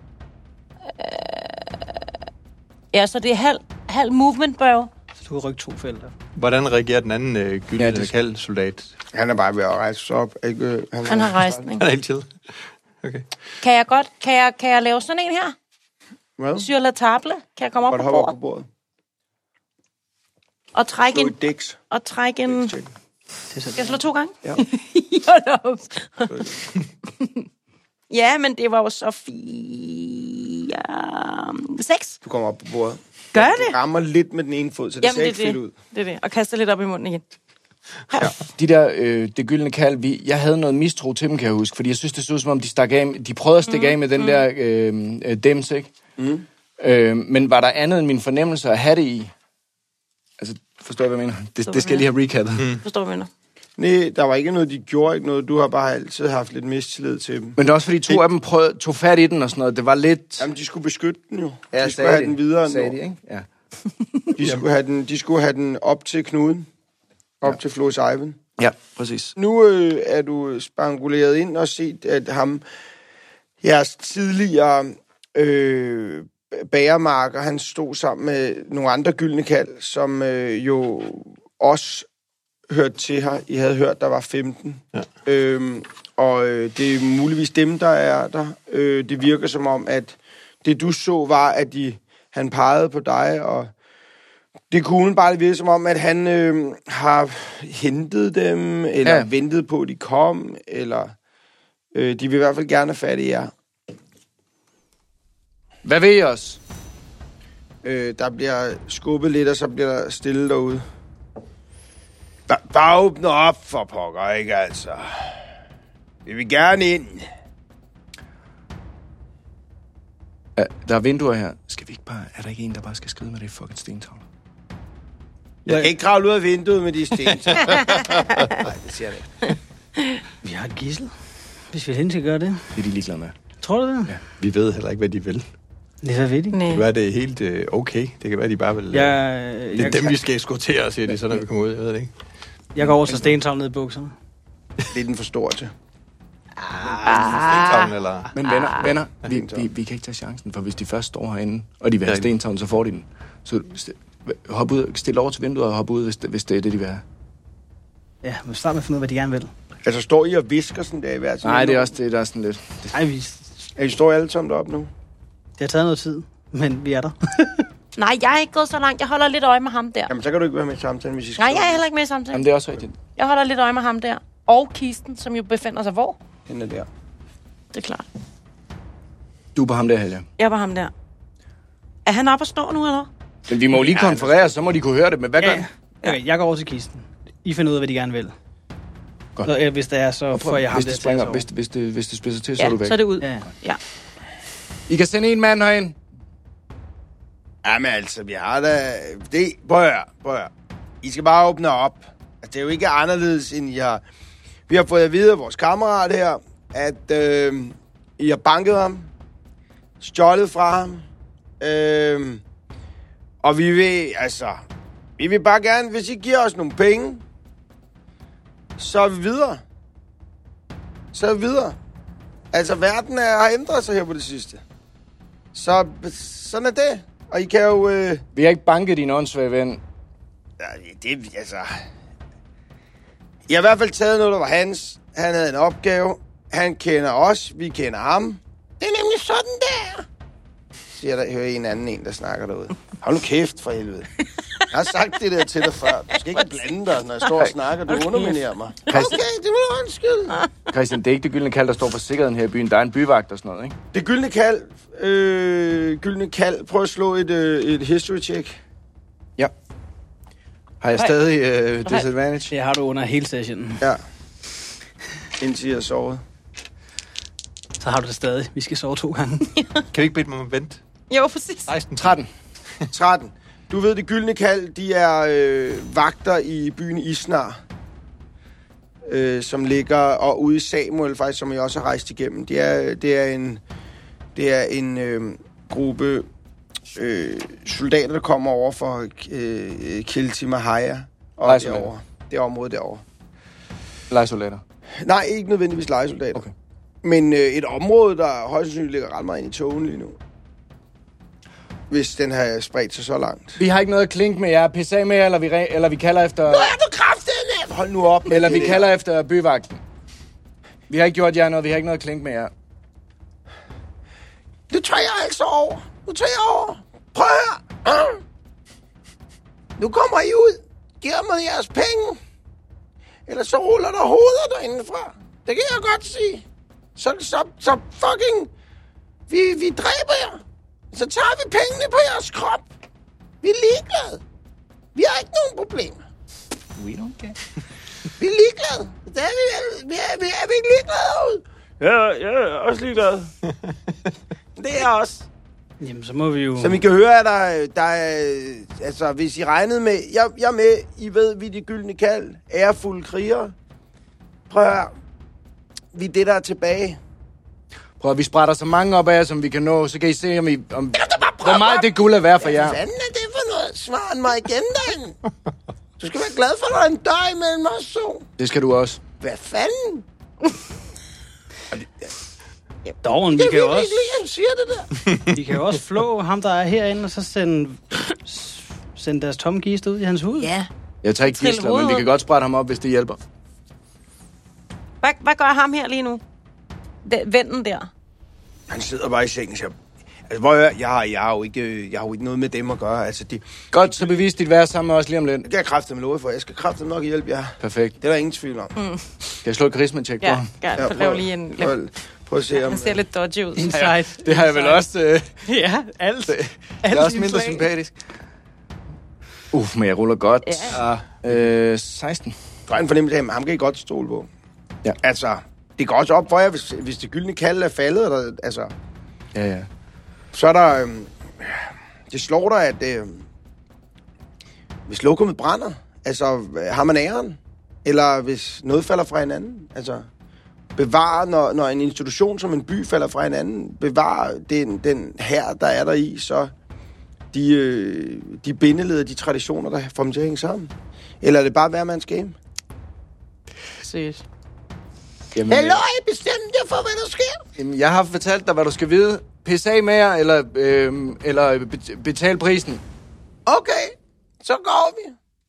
ja, så det er halv movement, bør. Så du kan rykke 2 felter. Hvordan reagerer den anden gyldne det- kaldsoldat? Han er bare ved at rejse sig op. Ikke? Han har rejst, ikke? Han er helt chill. Okay. Kan jeg lave sådan en her? Hvad? Sur la table? Kan jeg komme op Godt på hoppe op på bordet? bordet. Og trække Slå en... et dæks. Og trække en... Check. Skal jeg slå 2 gange? Ja. Hold op. Ja, men det var jo så 6. Du kommer op på bordet. Gør Du det? rammer lidt med den ene fod, så det ser ikke fedt ud. Det er det. Og kaster lidt op i munden igen. De der, det gyldne kald, jeg havde noget mistro til dem, kan jeg huske. Fordi jeg synes, det så ud som om, de stak af. De prøvede at stikke af med den der dems, ikke? Men var der andet end min fornemmelse at have det i? Altså, forstår jeg, hvad jeg mener? Det skal jeg lige have recappet. Forstår du, hvad Nej, der var ikke noget, de gjorde ikke noget. Du har bare altid haft lidt mistillid til dem. Men det er også fordi, 2 af dem tog fat i den og sådan noget. Det var lidt... Jamen, de skulle beskytte den jo. Ja, De skulle have den videre. sagde de, ikke? Ja. De skulle have den op til knuden. Op til Floris Eivind. Ja, præcis. Nu er du spanguleret ind og set, at ham... jeres tidligere bagermarker, han stod sammen med nogle andre gyldne kald, som jo også hørte til her. I havde hørt, der var 15. Ja. Og det er muligvis dem, der er der. Det virker som om, at det du så var, at han pegede på dig, og det kunne bare virke som om, at han har hentet dem, eller ventet på, at de kom, eller de vil i hvert fald gerne have fat i jer. Hvad ved I også? Der bliver skubbet lidt, og så bliver der stille derude. Bare åbne op for pokker, ikke altså? Vi vil gerne ind. Der er vinduer her. Skal vi ikke bare... Er der ikke en, der bare skal skride med det fucking stentavle? Jeg kan ikke kravle ud af vinduet med de stentavler. Nej, det siger jeg ikke. Vi har et gissel, hvis vi skal gøre det. Det er de ligeglade med. Tror du det? Ja. Vi ved heller ikke, hvad de vil. Det er ved de. Det kan være, det er helt okay. Det kan være, de bare vil... det er dem, vi skal eskortere, siger de, så når vi kommer ud. Jeg ved det ikke. Jeg går over til stentavlen ned i bukserne. Det er den for stor til. Stentavlen, eller... Men venner, vi kan ikke tage chancen, for hvis de først står herinde, og de vil have stentavlen, så får de den. Så hop ud, stil over til vinduet og hop ud, hvis det er det, de vil have. Ja, men start med at finde ud af, hvad de gerne vil. Altså, står I og visker sådan der i hvert? Nej, det er også det, der er sådan lidt... Nej, I står alle sammen deroppe nu? Det har taget noget tid, men vi er der. Nej, jeg er ikke gået så langt. Jeg holder lidt øje med ham der. Jamen, så kan du ikke være med i samtalen, hvis I skal. Nej, jeg er heller ikke med i samtalen. Jamen, det er også rigtigt. Jeg holder lidt øje med ham der. Og Kirsten, som jo befinder sig hvor? Hende der. Det er klart. Du er på ham der, Helge. Jeg er på ham der. Er han oppe at stå nu, eller? Men vi må jo lige konferere, så må de kunne høre det. Men hvad gør Okay, jeg går over til Kirsten. I finder ud af, hvad de gerne vil. Godt. Så, hvis det er, så får jeg ham hvis det springer, hvis det spidser til, så er du væk. så er det ud. Ja. I kan sende en mand herind. Jamen altså, vi har da... Prøv at høre. I skal bare åbne op. Altså, det er jo ikke anderledes, end vi har fået at vide af vores kammerat her, at I har banket ham, stjålet fra ham, og vi vil bare gerne, hvis I giver os nogle penge, så er vi videre. Altså, verden har ændret sig her på det sidste. Så sådan er det. Og I kan jo... Vi har ikke banket din åndssvage ven. Ja, I har i hvert fald taget noget, der var hans. Han havde en opgave. Han kender os. Vi kender ham. Det er nemlig sådan der. Siger der, hører en anden, der snakker derude. Hold nu kæft for helvede. Jeg har sagt det der til dig før. Du skal ikke blande dig, når jeg står og snakker. Du underminerer mig. Okay, det må du undskylde. Christian, det er ikke det gyldne kald, der står for sikkerheden her i byen. Der er en byvagt og sådan noget, ikke? Det gyldne kald. Prøv at slå et history check. Ja. Har jeg stadig disadvantage? Det har du under hele sessionen. Ja. Indtil jeg har sovet. Så har du det stadig. Vi skal sove 2 gange. Kan vi ikke bede dem om at vente? Jo, præcis. 13. 13. Du ved, det gyldne kald, de er vagter i byen Isnar, som ligger og ude i Samuel, faktisk, som jeg også har rejst igennem. Det er en gruppe soldater, der kommer over for Kilti Mahaya og derovre. Det område derovre. Lejesoldater? Nej, ikke nødvendigvis lejesoldater. Okay. Men et område, der højst sandsynligt ligger ret meget ind i togen lige nu. Hvis den har spredt sig så langt. Vi har ikke noget at klinke med jer. Pisse af med jer, eller vi kalder efter... Nu er du kraftedeme! Hold nu op. Eller vi kalder efter byvagten. Vi har ikke gjort jer noget. Vi har ikke noget at klinke med jer. Det tager jeg altså over. Prøv her. Nu kommer I ud. Giver mig jeres penge. Eller så ruller der hoveder derindefra. Det kan jeg godt sige. Så fucking... Vi dræber jer. Så tager vi pengene på jeres krop. Vi er ligeglade. Vi har ikke nogen problemer. We don't care. Vi er ligeglade. Det er vi ikke ligeglade herude. Ja, jeg er også ligeglad. Det er også. Jamen, så må vi jo... Som I kan høre, at der er... Altså, hvis I regnede med... Jeg er med. I ved, vi er de gyldne kald. Ærefulde krigere. Prøv at høre. Vi er det, der er tilbage. Prøv at vi sprætter så mange op af jer, som vi kan nå. Så kan I se, hvor meget det guld er værd for jer. Hvad fanden er det for noget? Svaren mig igen, Dan. Du skal være glad for, at der er en dør imellem os to. Det skal du også. Hvad fanden? Dog, vi kan jo også... Han siger det der. Vi kan jo også flå ham, der er herinde, og så sende deres tomme kiste ud i hans hud. Ja. Jeg tager ikke gidsler, men vi kan godt sprætte ham op, hvis det hjælper. Hvad gør ham her lige nu? Vennen der. Han sidder bare i sengen, så jeg har jo ikke noget med dem at gøre. Altså, Godt, så bevis dit værd sammen med os lige om lidt. det kan jeg kræfte med love for. Jeg skal kræfte nok hjælpe jer. Perfekt. Det er der ingen tvivl om. Kan jeg slå et karisma-tjek på ham? Ja, lav lige en... Prøv at se om... Han ser lidt dodgy ud. Inside. Det har jeg vel også... Ja, alt. Det er også mindre sympatisk. Men jeg ruller godt. Ja. 16. Der er en fornemmelse af, at ham kan I godt stole på. Ja. Altså, det går også op for jer, hvis det gyldne kald er faldet, eller, altså... Ja. Så er der... det slår dig, at... hvis lokummet brænder, altså, har man æren? Eller hvis noget falder fra hinanden? Altså, bevare, når en institution som en by falder fra hinanden, bevare den her, der er der i, så de bindeleder, de traditioner, der får dem til at hænge sammen. Eller er det bare hver mands game? Seriøst. Jamen, Hallo, I bestemte jer for, hvad der sker? Jamen, jeg har fortalt dig, hvad du skal vide. Pisse af med jer, eller betal prisen. Okay, så går vi.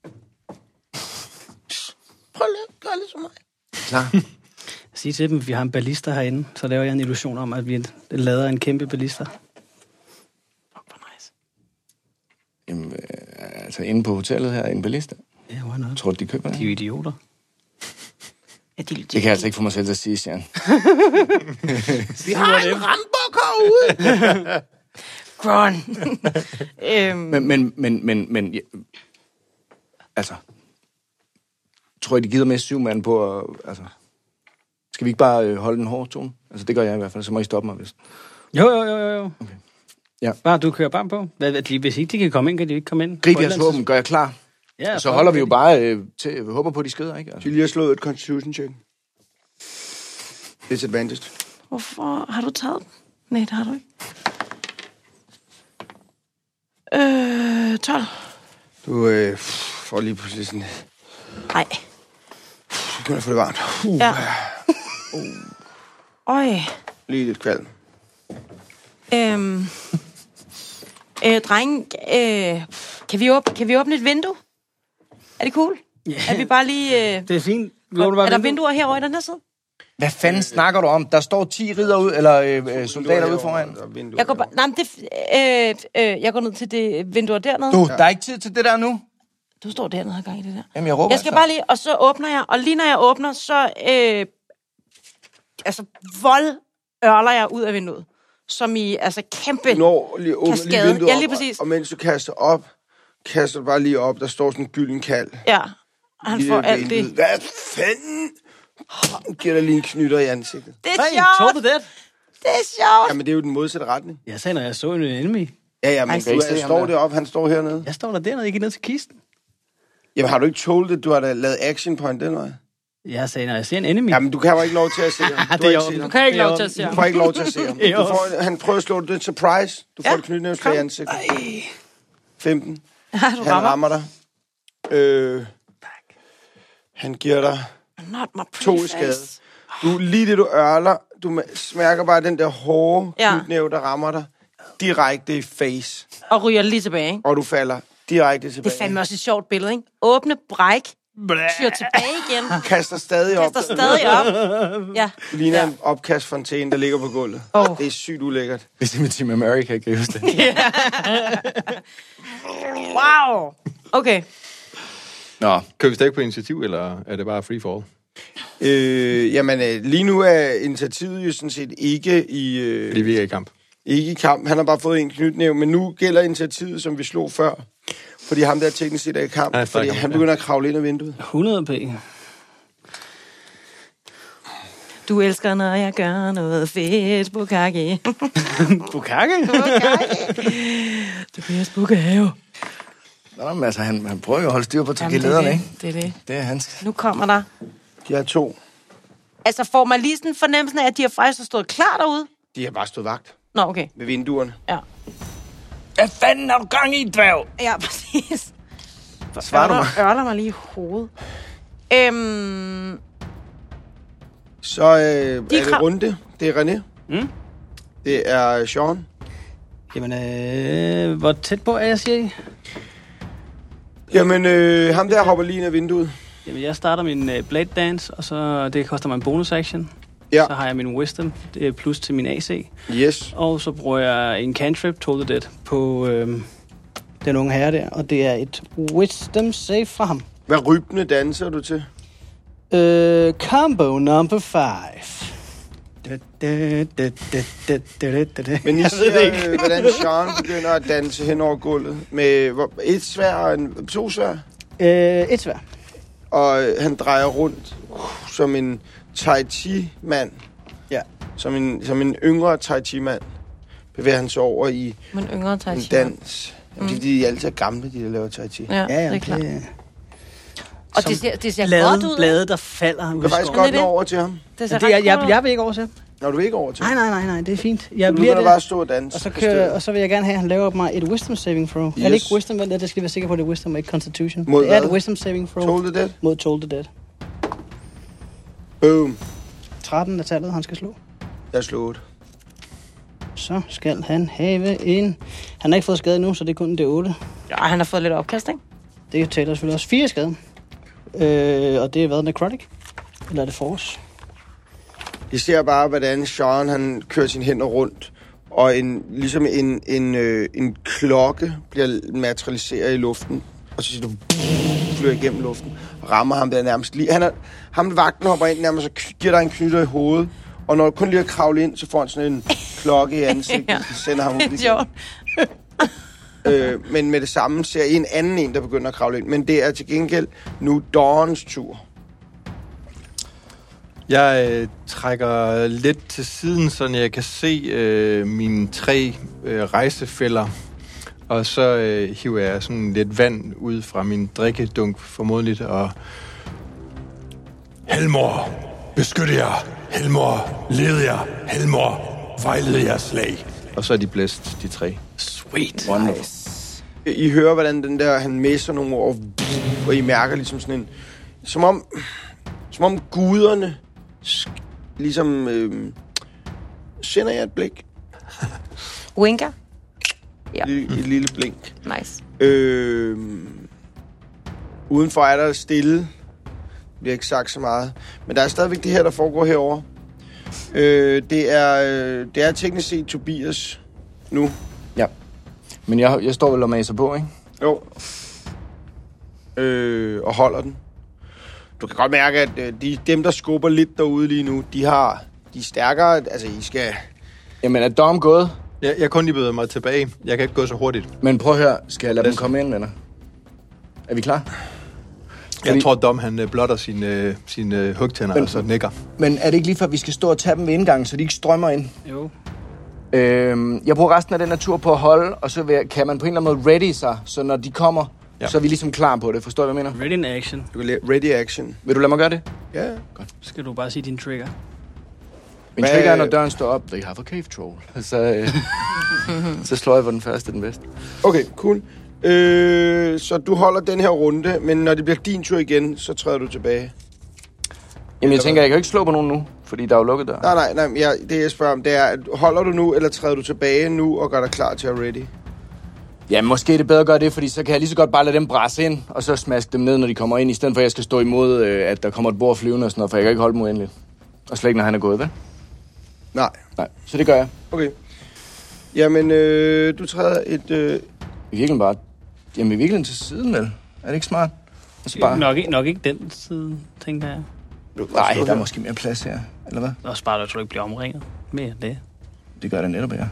Prøv lige, gør lidt som mig. Klar. Sig til dem, at vi har en ballista herinde, så laver jeg en illusion om, at vi lader en kæmpe ballista. Hvor nice. Jamen, altså inde på hotellet her, en ballista. Ja, why not? Jeg tror, de køber det. De er jo idioter. Ja, Det kan jeg altså ikke få mig selv til at sige, Jan. Vi har en rambok herude. Gron. Men, altså, tror jeg, de gider med 7 mand på, altså, skal vi ikke bare holde den hårde tone? Altså, det gør jeg i hvert fald, så må I stoppe mig, hvis. Jo. Okay. Ja. Bare, du kører bare på. Hvis ikke de kan komme ind, kan de ikke komme ind. Grib jeres våben, gør jeg klar. Ja, og så holder vi jo bare til, vi håber på, at de skrider, ikke? Altså. De lige har slået et constitution check. Disadvantaged. Hvorfor har du taget den? Nej, det har du ikke. 12. Du får lige pludselig sådan... Nej. Du begynder at få det varmt. Ja. Øj. Lige lidt kvalm. Drenge, kan vi åbne et vindue? Er det cool? Ja. Er vi bare lige... Det er fint. Er der vinduer herovre i den her side? Hvad fanden snakker du om? Der står 10 ridder ud, eller soldater ude foran. Jeg går bare... Nej, men jeg går ned til det vindue dernede. Du, der er ikke tid til det der nu. Du står dernede og gang i det der. Jamen, jeg råber Jeg skal bare lige... Og så åbner jeg, og lige når jeg åbner, så... voldørler jeg ud af vinduet. Som i, altså, kæmpe Når lige åbner lige kaskade. vinduet Ja, lige op, præcis. og mens du kaster du bare lige op, der står sådan en gylden kald. Ja, og han får alt det. Hvad fanden? Giver dig lige en knytter i ansigtet. Det er Hey, sjovt! told that. Det er sjovt! Jamen, det er jo den modsatte retning. Jeg sagde, når jeg så en enemy. Ja, men kan ikke se ham står der. deroppe, han står hernede. Jeg står der dernede, ikke ned til kisten. Jamen, har du ikke told det? Du har da lavet action point den vej. Jeg sagde, når jeg ser en enemy. Jamen, du kan jo ikke lov til at se ham. Det er ikke jo- set Du ham. kan ikke lov til at se Du ham. får ikke lov til at se ham. Jo. Han prøver at slå det. Det er et surprise. Du får Ja, et knytnævslag i ansigtet. 15. Du Han rammer dig. Han giver dig Not my pretty 2 i face. skade. Du, lige det du ørler, du smærker bare den der hårde knytnæve, der rammer dig direkte i face. Og ryger lige tilbage, ikke? Og du falder direkte tilbage. Det er fandme også et sjovt billede, ikke? Åbne, bræk, tyr tilbage igen, Kaster stadig op. kaster stadig op. Ja. Det ligner en opkastfontæne, der ligger på gulvet. Det er sygt ulækkert. Hvis det med Team America, kan I huske det? Wow! Okay. Nå, Kører vi stadig på initiativ, eller er det bare free fall? Jamen, lige nu er initiativet jo sådan set ikke i... Fordi vi er i kamp. Ikke i kamp. Han har bare fået en knytnæve, men nu gælder initiativet, som vi slog før. Fordi ham der teknisk set er i kamp, Ja, fordi han begynder at kravle ind ad vinduet. 100 p. Du elsker, når jeg gør noget fedt, Bukake. Bukake? Du bliver spukave. Nå, men altså, han prøver jo at holde styr på tequiladerne, ikke? Det er det. Det er hans. Nu kommer der. De har 2. Altså, får man lige sådan en fornemmelse af, at de har faktisk stået klar derude? De har bare stået vagt Nå, okay. ved vinduerne. Ja. Hvad fanden har du gang i, dværg? Ja, præcis. Svarer du mig? Ørler mig lige i hovedet. Så er det runde. Det er René. Det er Sean. Jamen, hvor tæt på er jeg, siger I? Jamen, ham der hopper lige ind af vinduet. Jamen, jeg starter min Blade Dance, og så det koster mig en bonus action. Ja. Så har jeg min Wisdom, det er plus til min AC. Yes. Og så bruger jeg en cantrip, Toll the Dead, på den unge herre der. Og det er et Wisdom save fra ham. Hvad rybende danser du til? Combo number 5. Men I ser, hvordan Sean begynder at danse hen over gulvet med et sværd og to sværd. Et sværd. Og han drejer rundt som en Tai Chi-mand. Ja. Som en yngre Tai Chi-mand bevæger han sig over i Men yngre Tai en Chi. dans. Jamen, de er altid gamle, de der laver Tai Chi. Ja, det er klart. Og det ser godt ud. Blade, der falder. Du kan faktisk godt nå over til ham. Det ser jeg vil ikke over til. Når du ikke over til ham. Nej, det er fint. Du kan bare stå og danse. Og så vil jeg gerne have, at han laver mig et Wisdom saving throw. Yes. Er det ikke Wisdom, men det skal være sikker på, at det er Wisdom og ikke Constitution. Mod det er et Wisdom saving throw. Toll the Dead? Mod Toll the Dead. Boom. 13 er tallet, han skal slå. Jeg er slået. Så skal han have en... Han har ikke fået skade nu, så det er kun en D8. Ja, han har fået lidt opkast, ikke? Det tæller selvfølgelig også 4 skade. Og det er været necrotic. Eller er det force? Jeg ser bare, hvordan Sean han kører sine hænder rundt, og ligesom en klokke bliver materialiseret i luften, og så siger du, flyver igennem luften, og rammer ham der nærmest lige. Ham vagten hopper ind nærmest, og giver dig en knytter i hovedet, og når du kun lige har kravlet ind, så får han sådan en klokke i ansigtet, ja. Og sender ham ud igen. Men med det samme ser I en anden, der begynder at kravle ind. Men det er til gengæld nu Dawns tur. Jeg trækker lidt til siden, så jeg kan se mine 3 rejsefælder. Og så hiver jeg sådan lidt vand ud fra min drikkedunk, formodentligt. Og Helmor, beskytte jer. Helmor, led jer. Helmor, vejlede jer slag. Og så er de blæst, de 3. Sweet. Wonderful. I hører, hvordan den der, han messer nogle ord, og I mærker ligesom sådan en... Som om guderne ligesom sender jer et blik. Winker? Ja. Et lille blink. Nice. Udenfor er der stille. Det bliver ikke sagt så meget. Men der er stadigvæk det her, der foregår herovre. Det er teknisk set Tobias nu. Ja. Men jeg står vel og maser på, ikke? Jo. Og holder den. Du kan godt mærke, at dem, der skubber lidt derude lige nu, de er stærkere. Altså, I skal... Jamen, er Dom gået? Jeg er kun lige bevæget mig tilbage. Jeg kan ikke gå så hurtigt. Men prøv at høre. Skal jeg lade dem komme ind, venner? Er vi klar? Jeg tror, Dom han blotter sine hugtænder, og så nikker. Men er det ikke lige for, at vi skal stå og tage dem ved indgangen, så de ikke strømmer ind? Jo. Jeg bruger resten af den her tur på at holde, og så kan man på en eller anden måde ready sig, så når de kommer, så er vi ligesom klar på det. Forstår du, hvad jeg mener? Ready in action. Du kan ready action. Vil du lade mig gøre det? Ja. Godt. Skal du bare sige din trigger. Min trigger er, når døren står op. They have a cave troll. Så slår jeg på den første, den bedste. Okay, cool. Så du holder den her runde, men når det bliver din tur igen, så træder du tilbage. Jamen, jeg tænker, jeg kan jo ikke slå på nogen nu, fordi der er jo lukket der. Nej. Det jeg spørger om, det er, holder du nu, eller træder du tilbage nu og gør dig klar til at ready? Ja, måske er det bedre at gøre det, fordi så kan jeg lige så godt bare lade dem brasse ind, og så smaske dem ned, når de kommer ind, i stedet for at jeg skal stå imod, at der kommer et bord flyvende og sådan noget, for jeg kan ikke holde dem uendeligt. Og slet ikke, når han er gået, vel? Nej, så det gør jeg. Okay. Jamen, du træder et... I virkeligheden til siden, vel? Er det ikke smart? Altså bare... Nok ikke den side, tænker jeg. Nej, der er måske mere plads her, eller hvad? Også bare, at du ikke bliver omringet. Mere end det. Det gør det netop, ja.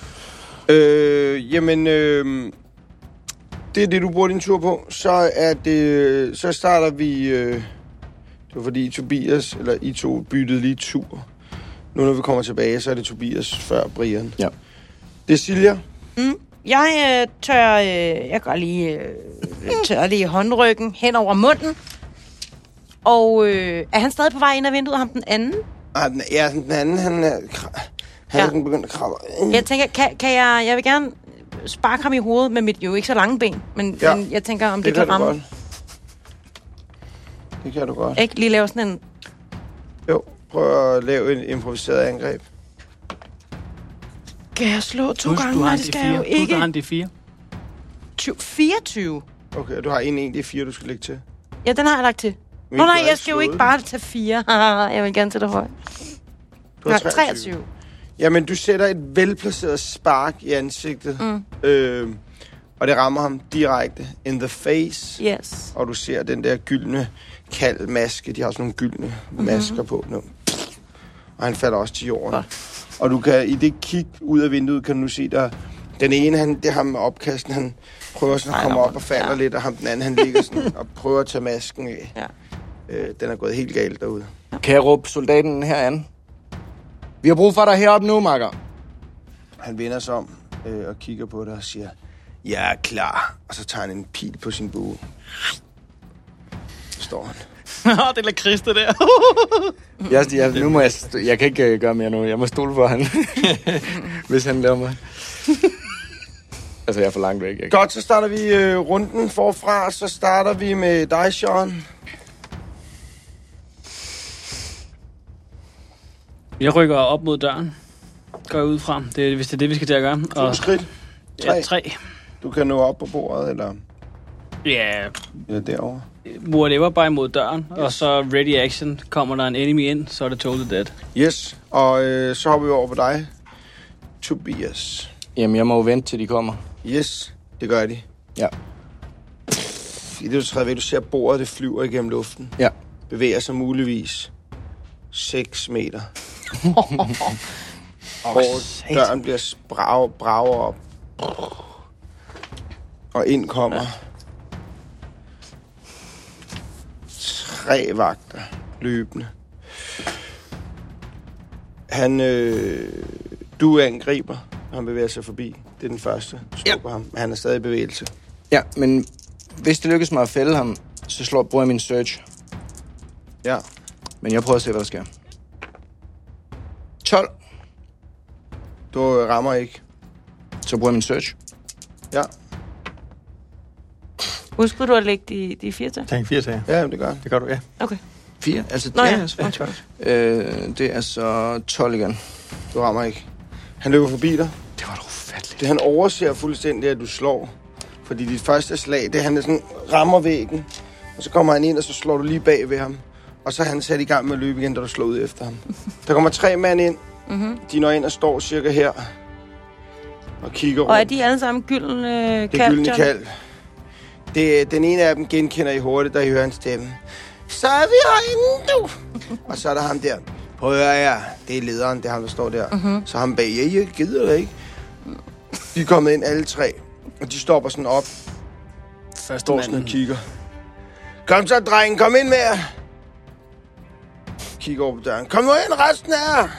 Det er det, du bruger din tur på. Så starter vi... det var fordi Tobias, eller I to, byttede lige tur. Nu når vi kommer tilbage, så er det Tobias før Brian. Ja. Det er Silja. Jeg gør lige tør lige håndryggen hen over munden. Og er han stadig på vej ind ad vinduet, ham den anden? Ja, den anden, han er begyndt at kravle. Jeg tænker, jeg vil gerne sparke ham i hovedet med mit jo ikke så lange ben. Men jeg tænker, om det kan ramme. Godt. Det kan du godt. Ikke lige lave sådan en... Jo, prøv at lave en improviseret angreb. Skal jeg slå 2 gange? Du har Nej, en det skal jeg jo D4. ikke. Du har en D4. 24. Okay, du har en D4, du skal lægge til. Ja, den har jeg lagt til. Men Nå du nej, har jeg skal jo ikke bare tage 4. Jeg vil gerne til det højt. Du har Nej, 23. Jamen, du sætter et velplaceret spark i ansigtet. Og det rammer ham direkte in the face. Yes. Og du ser den der gyldne kald maske. De har sådan nogle gyldne masker på nu. Og han falder også til jorden. Og du kan i det kig ud af vinduet, kan du nu se, der den ene, det er ham med opkasten, han prøver sådan at komme op og falder lidt, og ham den anden, han ligger sådan og prøver at tage masken af. Ja. Den er gået helt galt derude. Kan jeg råbe soldaten herand? Vi har brug for dig heroppe nu, makker. Han vender sig om og kigger på dig og siger, jeg er klar. Og så tager han en pil på sin bue. Står han. Det er lakrids, det der. Nu må jeg kan ikke gøre mere nu. Jeg må stole på han. Hvis han laver mig. Altså, jeg er for langt væk. Godt, så starter vi runden forfra. Så starter vi med dig, Sean. Jeg rykker op mod døren. Går jeg ud fra. Det er, hvis det er det, vi skal til at gøre. 2 skridt. 3. Du kan nå op på bordet, eller Eller derovre. whatever, bare imod døren. Yes. Og så ready action. Kommer der en enemy ind, så er det totally dead. Yes, og så hopper vi over på dig, Tobias. Jamen, jeg må jo vente, til de kommer. Yes, det gør de. Ja. I det, du træder ved, du ser bordet, det flyver igennem luften. Ja. Bevæger sig muligvis 6 meter. Og døren bliver brager op. Og ind kommer 3 vagter løbende. Du angriber, og han bevæger sig forbi. Det er den første, du slår på ham. Men han er stadig i bevægelse. Ja, men hvis det lykkes mig at fælde ham, så bruger jeg min search. Ja. Men jeg prøver at se, hvad der sker. 12. Du rammer ikke. Så bruger jeg min search. Ja. Husk du at lægge de 4 til? Tænk 4 til. Ja, det gør han. Det gør du, ja. Okay. 4? Altså, Nå ja, det er så 12 igen. Du rammer ikke. Han løber forbi dig. Det var da ufatteligt. Det han overser fuldstændig, at du slår. Fordi dit første slag, det er, han sådan rammer væggen. Og så kommer han ind, og så slår du lige bag ved ham. Og så er han sat i gang med at løbe igen, da du slår ud efter ham. Der kommer 3 mand ind. Mm-hmm. De når ind og står cirka her. Og kigger rundt. Og er de alle sammen gyldne kald? Det er gyldne kald. Den ene af dem genkender I hurtigt, da I hører hans stemme. Så er vi herinde, du! Og så er der ham der. Prøv at høre her. Det er lederen, det er ham, der står der. Mm-hmm. Så ham bag, jeg gider det ikke. De er kommet ind alle 3. Og de stopper sådan op. Står sådan og kigger. Kom så, dreng, kom ind med jer. Kigger over på døren. Kom nu ind, resten af jer.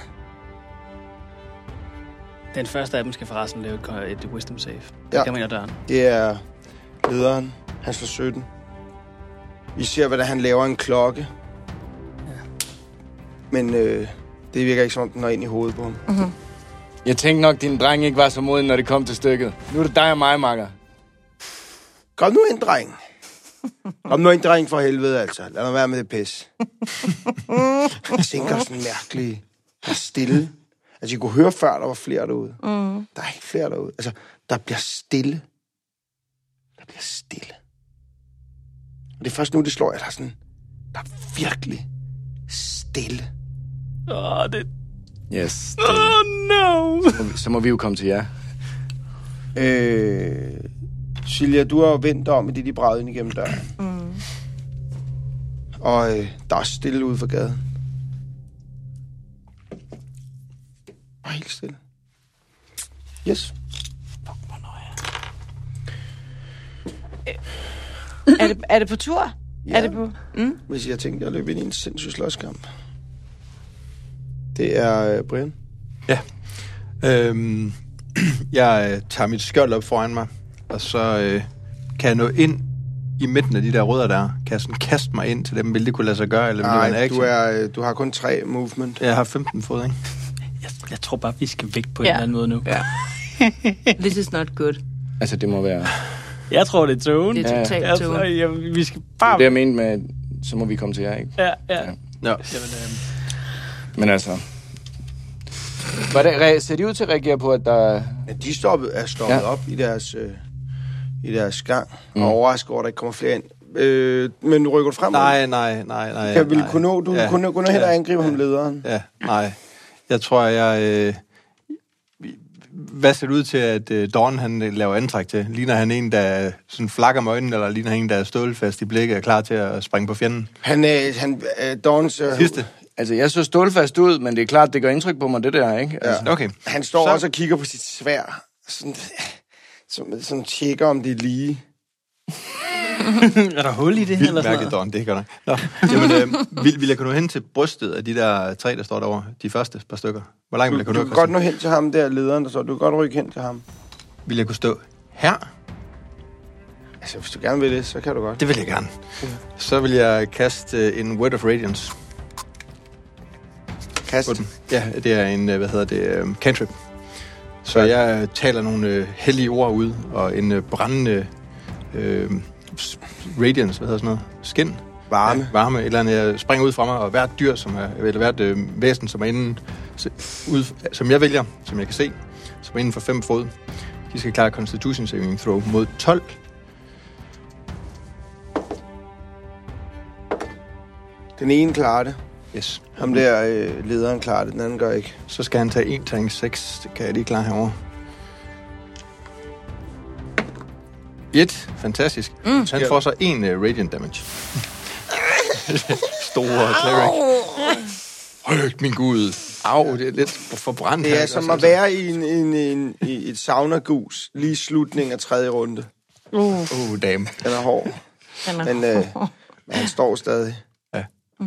Den første af dem skal forresten lave et wisdom save. Ja. Kom ind ad døren. Det er lederen. Han slår 17. I ser, hvordan han laver en klokke. Ja. Men det virker ikke, som om den når ind i hovedet på ham. Mm-hmm. Jeg tænkte nok, din dreng ikke var så moden, når det kom til stykket. Nu er det dig og mig, makker. Kom nu ind, dreng. Kom nu ind, dreng, for helvede, altså. Lad mig være med det pis. Jeg tænker sådan mærkeligt. Der er stille. Altså, I kunne høre før, der var flere derude. Mm. Der er ikke flere derude. Altså, der bliver stille. Der bliver stille. Og det er først nu, det slår jeg der sådan. Der er virkelig stille. Det... Yes. no! Så må vi jo komme til jer. Silja, du har jo vendt om i det, de bragede ind igennem døren. Mm. Og der er stille ude for gaden. Og helt stille. Yes. Er det på tur? Ja. Er det på? Mm? Hvis jeg tænkte, jeg løb ind i en sindssyg slåskamp. Det er Brian. Ja. Jeg tager mit skjold op foran mig, og så kan jeg nå ind i midten af de der rødder der. Kan jeg sådan kaste mig ind til dem, vil det kunne lade sig gøre? Eller Nej, du har kun 3 movement. Jeg har 15 fod, ikke? Jeg tror bare, vi skal væk på en eller anden måde nu. Ja. This is not good. Altså, det må være... Jeg tror, det er tone. Det er totalt tone. Vi skal bare... Det jeg mente med, så må vi komme til jer, ikke? Ja. Ja. Jamen, Men altså... Ser de ud til at reagere på, at der... Ja, de er stoppet op i deres gang, og overrasket over, at der ikke kommer flere ind. Men rykker du frem? Nej. Kunne nå hen og angribe ham, lederen? Ja, nej. Jeg tror, hvad ser det ud til, at Dawn han laver antræk til? Ligner han en, der sådan flakker med øjnene, eller ligner han en, der er stålfast i blikket og er klar til at springe på fjenden? Dawns... Sidste. Altså, jeg så stålfast ud, men det er klart, det gør indtryk på mig, det der, ikke? Altså. Ja. Okay. Han står også og kigger på sit sværd, sådan tjekker, om det er lige. Er der hul i det? Vildt eller sådan mærkeligt, Dawn, det er godt nok. Jamen, vil jeg kunne nå hen til brystet af de der 3, der står derovre? De første par stykker. Hvor langt vil jeg kunne nå? Du kan godt nå hen til ham der, lederen, der står. Du kan godt rykke hen til ham. Vil jeg kunne stå her? Altså, hvis du gerne vil det, så kan du godt. Det vil jeg gerne. Så vil jeg kaste en Word of Radiance. Kast. Ja, det er en, cantrip. Så jeg taler nogle hellige ord ud, og en brændende radiance, hvad hedder sådan noget? Skin? Varme, et eller andet. Jeg springer ud fra mig, og hvert dyr, eller hvert væsen, som er inden, som jeg vælger, som jeg kan se, som er inden for 5 fod, de skal klare Constitution saving throw mod 12. Den ene klarer det. Yes. Ham der lederen klarer det, den anden gør ikke. Så skal han tage 1 terning 6. Det kan jeg lige klare herovre. 1. Fantastisk. Han får så 1 radiant damage. Store cleric. Min gud. Au, det er lidt forbrændt. Det er som at være i et sauna-gus lige i slutningen af 3. runde. Damn. Den er hård. Men han står stadig. Ja.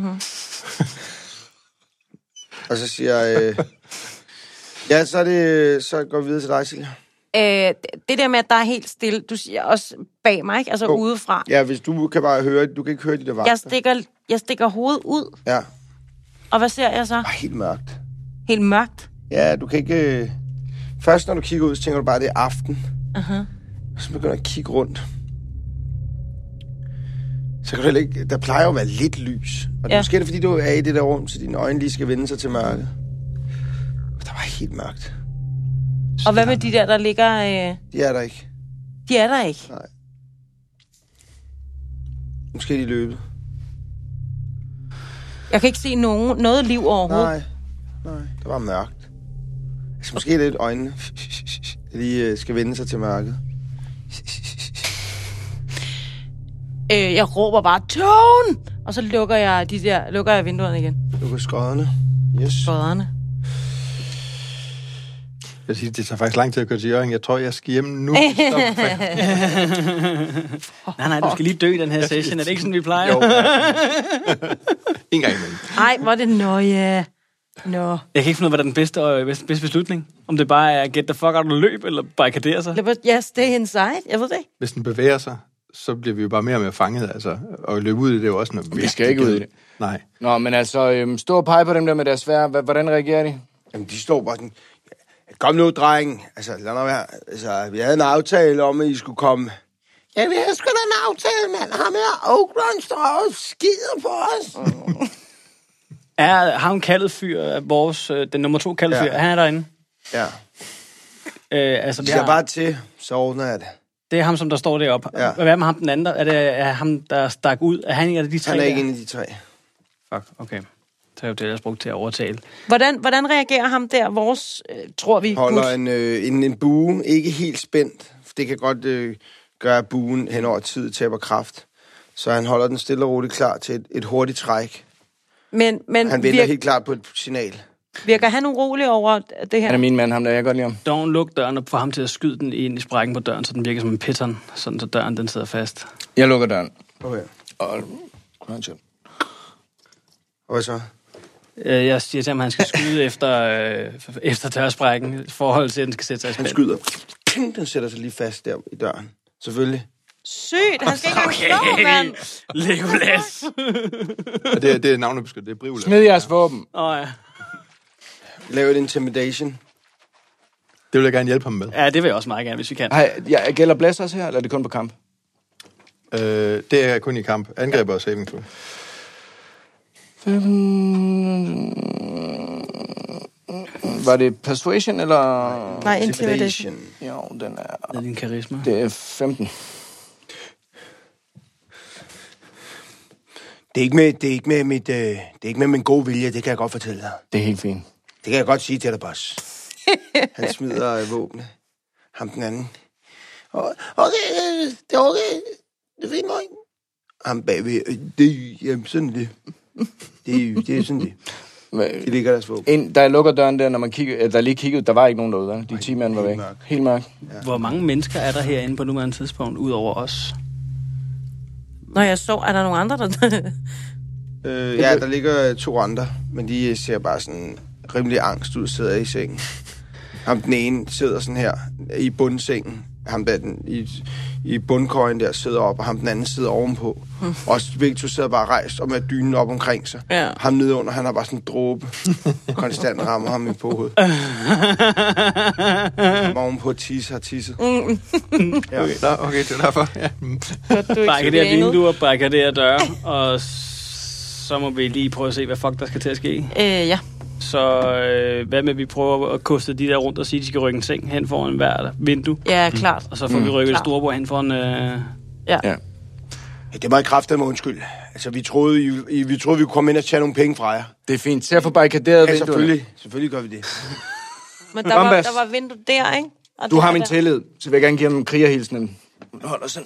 Og så siger så går vi videre til dig, Silja. Det der med, at der er helt stille, du siger også bag mig, ikke? Altså udefra. Ja, hvis du kan bare høre, du kan ikke høre de der vagter. Jeg stikker hovedet ud. Ja. Og hvad ser jeg så? Helt mørkt. Helt mørkt? Ja, du kan ikke... Først når du kigger ud, så tænker du bare, at det er aften. Og så begynder du at kigge rundt. Så kan du heller ikke... Der plejer jo at være lidt lys. Og det er måske det, fordi du er i det der rum, så dine øjne lige skal vende sig til mørket. Og der var helt mørkt. Og hvad med de der ligger... De er der ikke. De er der ikke? Nej. Måske de løbet. Jeg kan ikke se noget liv overhovedet. Nej, det var mørkt. Altså, måske lidt øjnene. De skal vende sig til mørket. Jeg råber bare, Tone! Og så lukker jeg vinduerne igen. Lukker skodderne. Yes. Skodderne. Jeg siger, det tager faktisk lang tid at køre til Jørgen. Jeg tror, jeg skal hjem nu. Nej, du skal lige dø i den her session. Er det ikke sådan, vi plejer? Jo. En gang imellem. Ej, hvor er det nøje. Nå. Jeg kan ikke finde ud af, hvad der er den bedste beslutning. Om det bare er get the fuck out og løb, eller barrikadere sig. Ja, stay inside. Jeg ved det ikke. Hvis den bevæger sig, så bliver vi jo bare mere og mere fanget. Altså, og løbe ud i det er jo også noget. Vi skal ikke ud i det. Nej. Nå, men altså, stå og pege på dem der med deres svær. Hvordan reagerer de? Jamen, de står bare sådan... Kom nu, dreng. Altså, lad mig være. Altså, vi havde en aftale om, at I skulle komme. Ja, vi havde sgu da en aftale, mand. Ham her, Oakron, står og skider på os. Er ham kaldet fyr, den nummer 2 kaldet fyr, han er derinde? Ja. Altså, Vi skal bare til, så ordner jeg det. Det er ham, som der står deroppe. Ja. Hvad med ham den anden? Er ham, der stak ud? Er han en af de 3? Han er ikke der? en af de 3. Fuck, okay. Så er jo det, ellers brugt til at overtale. Hvordan reagerer ham der, vores, tror vi? Holder en bue, ikke helt spændt. Det kan godt gøre, at buen hen over tid taber kraft. Så han holder den stille og roligt klar til et hurtigt træk. Men han venter helt klart på et signal. Virker han urolig over det her? Han er min mand, ham der jeg godt lide ham. Don't luk døren og få ham til at skyde den ind i sprækken på døren, så den virker som en pattern, sådan så døren den sidder fast. Jeg lukker døren. Okay. Og hvad så? Jeg siger til ham, at han skal skyde efter dørsprækken, i forhold til, at den skal sætte sig i spænd. Han skyder. Den sætter sig lige fast der i døren. Selvfølgelig. Sygt, han skal ikke engang slå, mand. Legolas. Det er navnebeskyttet, det er Brivla. Smid jeres våben. Ja. Lav et intimidation. Det vil jeg gerne hjælpe ham med. Ja, det vil jeg også meget gerne, hvis vi kan. Gælder blæst også her, eller er det kun på kamp? Det er kun i kamp. Angreb og saving throw. Var det persuasion, eller... Nej, intimidation. Jo, den er... Det er din karisma. Det er 15. Det er ikke med min gode vilje, det kan jeg godt fortælle dig. Det er helt fint. Det kan jeg godt sige til dig, boss. Han smider våbne. Ham den anden. Okay, det er okay. Det er fint nok. Ham bagved. Jamen, sådan det. Det er sådan det. De ligger deres våben. Da jeg lukker døren der, når man kigger, der lige kiggede, der var ikke nogen derude. De 10 mænd var væk. Helt mørk. Ja. Hvor mange mennesker er der herinde på nuværende tidspunkt, ud over os? Når jeg så, er der nogle andre, der... Ja, der ligger 2 andre, men de ser bare sådan rimelig angst ud, sidder i sengen. Ham den ene sidder sådan her i bundsengen. Ham der i bundkøjen der sidder op, og ham den anden sidder ovenpå. Og begge to sidder bare rejst og med dynen op omkring sig. Ja. Ham nede under, han har bare sådan en dråbe. Konstant rammer ham i hovedet. Ovenpå har tisset. Ja. Okay, det er derfor. Ja. Barrikader vinduer, barrikader døre, og så må vi lige prøve at se, hvad fuck der skal til at ske. Ja. Så hvad med, vi prøver at koste de der rundt og sige, at de skal rykke en seng hen foran hver vindue? Ja, klart. Og så får vi rykket storebord hen foran... Ja. Det må i kraft af mig undskyld. Altså, vi troede, vi kunne komme ind og tage nogle penge fra jer. Det er fint. Se for barrikaderet vinduerne. Selvfølgelig gør vi det. Men der var vindue der, ikke? Og du har min tillid, så vil jeg gerne give ham krigerhilsenen. Hold sådan.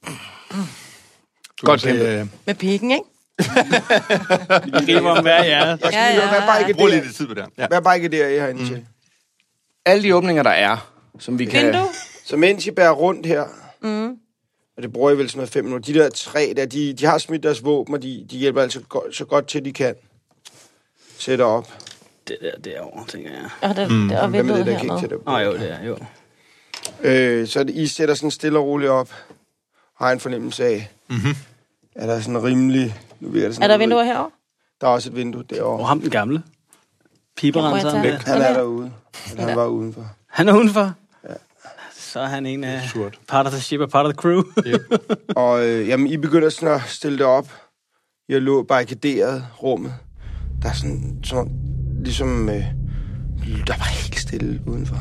Godt kæmpet. Med pikken, ikke? Vi griber om hver hjerte. Brug lidt tid på det. Hvad er barrikader I herinde til? Alle de åbninger, der er, som vi kan... Vindue? Så mens I bærer rundt her, og det bruger I vel sådan noget 5 minutter, de der 3 der, de har smidt deres våben, og de hjælper altså så godt til, de kan. Sætter op. Det der derovre, tænker jeg. Ja, det er vinduet der hernede. Jo, det er jo. Så I sætter sådan stille og roligt op, har en fornemmelse af, er der sådan rimelig... Er der vinduer herovre? Der er også et vindue derovre. Og ham den gamle. Piberenseren. Han er derude. Han var udenfor. Han er udenfor? Ja. Så er han en af part of the ship og part of the crew. Yep. Og jamen, I begynder sådan at stille det op. I har barrikaderet rummet. Der er sådan ligesom... der var helt stille udenfor.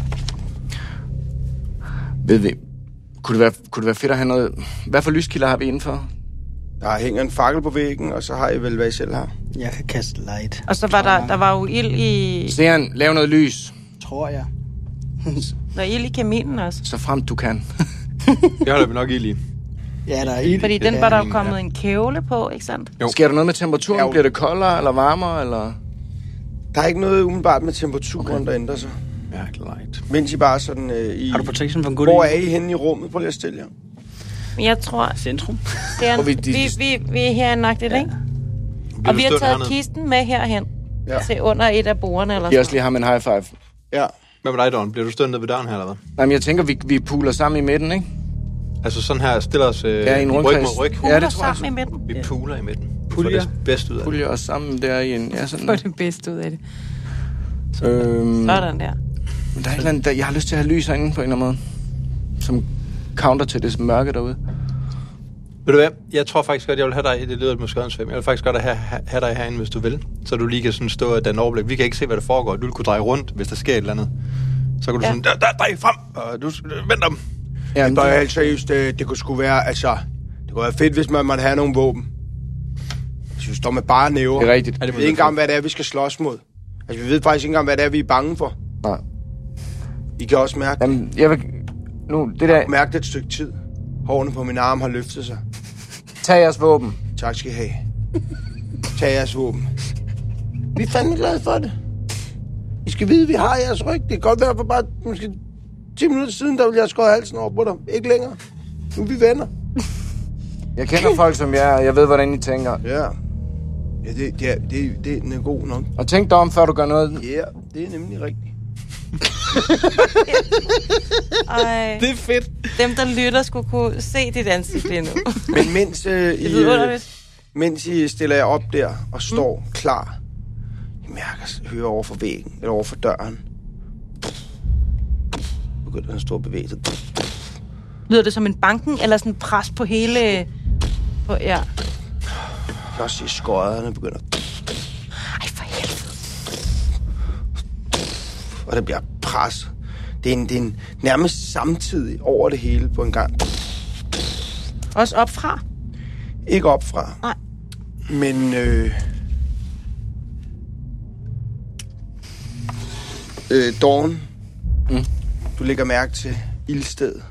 Ved vi, kunne det være fedt at have noget... Hvad for lyskilder har vi indenfor? Der hænger en fakkel på væggen, og så har I vel, hvad I selv har. Jeg kan kaste light. Og så var der var jo ild i... Stian, lav noget lys. Tror jeg. Der er ild i kaminen også. Så frem du kan. Det holder vi nok ild i. Ja, der er ild. Fordi den var der jo kommet en kævle på, ikke sandt? Jo. Sker der noget med temperaturen? Ja, bliver det koldere eller varmere, eller... Der er ikke noget umiddelbart med temperaturen, der ændrer sig. Ja, light. Mens I bare sådan... Har du protection from good? Hvor er I henne i rummet? Prøv lige at stille jer. Jeg tror... Centrum. Vi er herindagtigt, ikke? Og vi har taget kisten med herhen. Ja. Til under et af bordene, eller sådan. Jeg også lige har en high five. Ja. Hvad med dig, Don? Bliver du stående ved døren her, eller hvad? Nej, men jeg tænker, vi puler sammen i midten, ikke? Altså sådan her, stiller os en ryg mod ryg. Ja, det tror jeg. Sammen i midten. Vi puler i midten. Puljer. Det bedste ud af det. Puljer os sammen der i en... Ja, sådan. Få det bedste ud af det. Sådan der. Men der er et eller andet, jeg har lyst til at have lys herinde på en eller anden måde. Som counter til det mørke derude. Ved du hvad? Jeg tror faktisk godt, jeg vil have dig... Det lyder måske også 5. Jeg vil faktisk godt have dig herinde, hvis du vil. Så du lige kan sådan stå og danne overblik. Vi kan ikke se, hvad der foregår. Du vil kunne dreje rundt, hvis der sker et eller andet. Så kan du sådan... Drej frem! Og du venter dem. Ja, men helt seriøst, det kunne sgu være... Altså, det kunne være fedt, hvis man måtte have nogle våben. Hvis vi står med bare næver. Det er rigtigt. Vi ved ikke engang, hvad det er, vi skal slås mod. Altså, vi ved faktisk ikke engang, hvad det er, vi er bange for. Nej. I kan også mærke... Jamen, jeg vil... Nu, det der... Jeg har mærket et stykke tid. Hårene på min arm har løftet sig. Tag jeres våben. Tak skal I have. Tag jeres våben. Vi er fandme glade for det. I skal vide, at vi har jeres ryg. Det kan godt være for bare måske 10 minutter siden, der ville jeg skåret halsen over på dig. Ikke længere. Nu er vi venner. Jeg kender folk som jer, og jeg ved, hvordan I tænker. Ja. Ja, det er god nok. Og tænk dig om, før du gør noget. Ja, det er nemlig rigtigt. Ej. Det er fedt. Dem, der lytter, skulle kunne se dit ansigt lige nu. Men mens I stiller jer op der og står klar, I mærker, hører over for væggen, eller over for døren. Begynder en stor bevægelse. Lyder det som en banken, eller sådan en pres på hele... Ja. Jeg kan også se skodderne begynder. Ej, for helvede. og det bliver presset. Det er en nærmest samtidig over det hele på en gang. Også opfra? Ikke opfra. Nej. Men Dawn, du lægger mærke til ildstedet.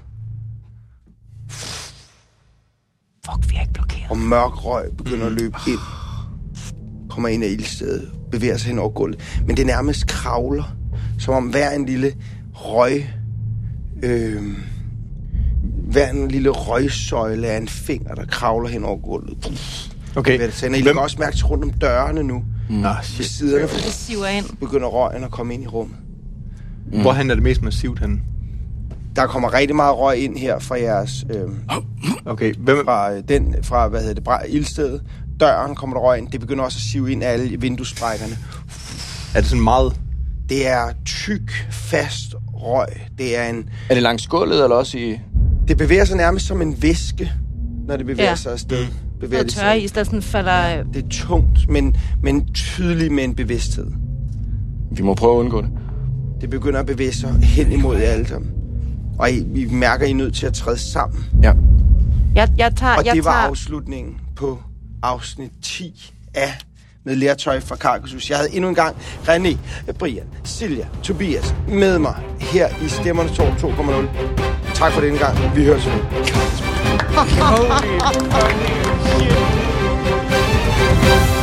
Fuck, vi er ikke blokeret. Og mørk røg begynder at løbe ind. Kommer ind af ildstedet, bevæger sig hen over gulvet. Men det nærmest kravler, som om hver en lille røgsøjle af en finger, der kravler hen over gulvet. Okay. I lægger også mærke til rundt om dørene nu. Ved siderne, Det siver ind. begynder røgen at komme ind i rummet. Hvorhen er det mest massivt henne? Der kommer rigtig meget røg ind her fra jeres... Okay, fra ildstedet. Døren kommer der røg ind. Det begynder også at sive ind af alle vinduesprækkerne. Er det sådan meget... Det er tyk, fast røg. Det er Er det langs gulvet, eller også i... Det bevæger sig nærmest som en væske, når det bevæger sig afsted. Og tørre is, der sådan falder... Det er tungt, men tydeligt med en bevidsthed. Vi må prøve at undgå det. Det begynder at bevæge sig hen imod jer alle sammen. Og vi mærker, at I er nødt til at træde sammen. Ja. Det var afslutningen på afsnit 10 af Med lertøj fra Carcassonne. Jeg havde endnu en gang René, Brian, Silja, Tobias med mig her i Stemmernes Tårn 2.0. Tak for denne gang. Vi høres ved. Holy fucking shit.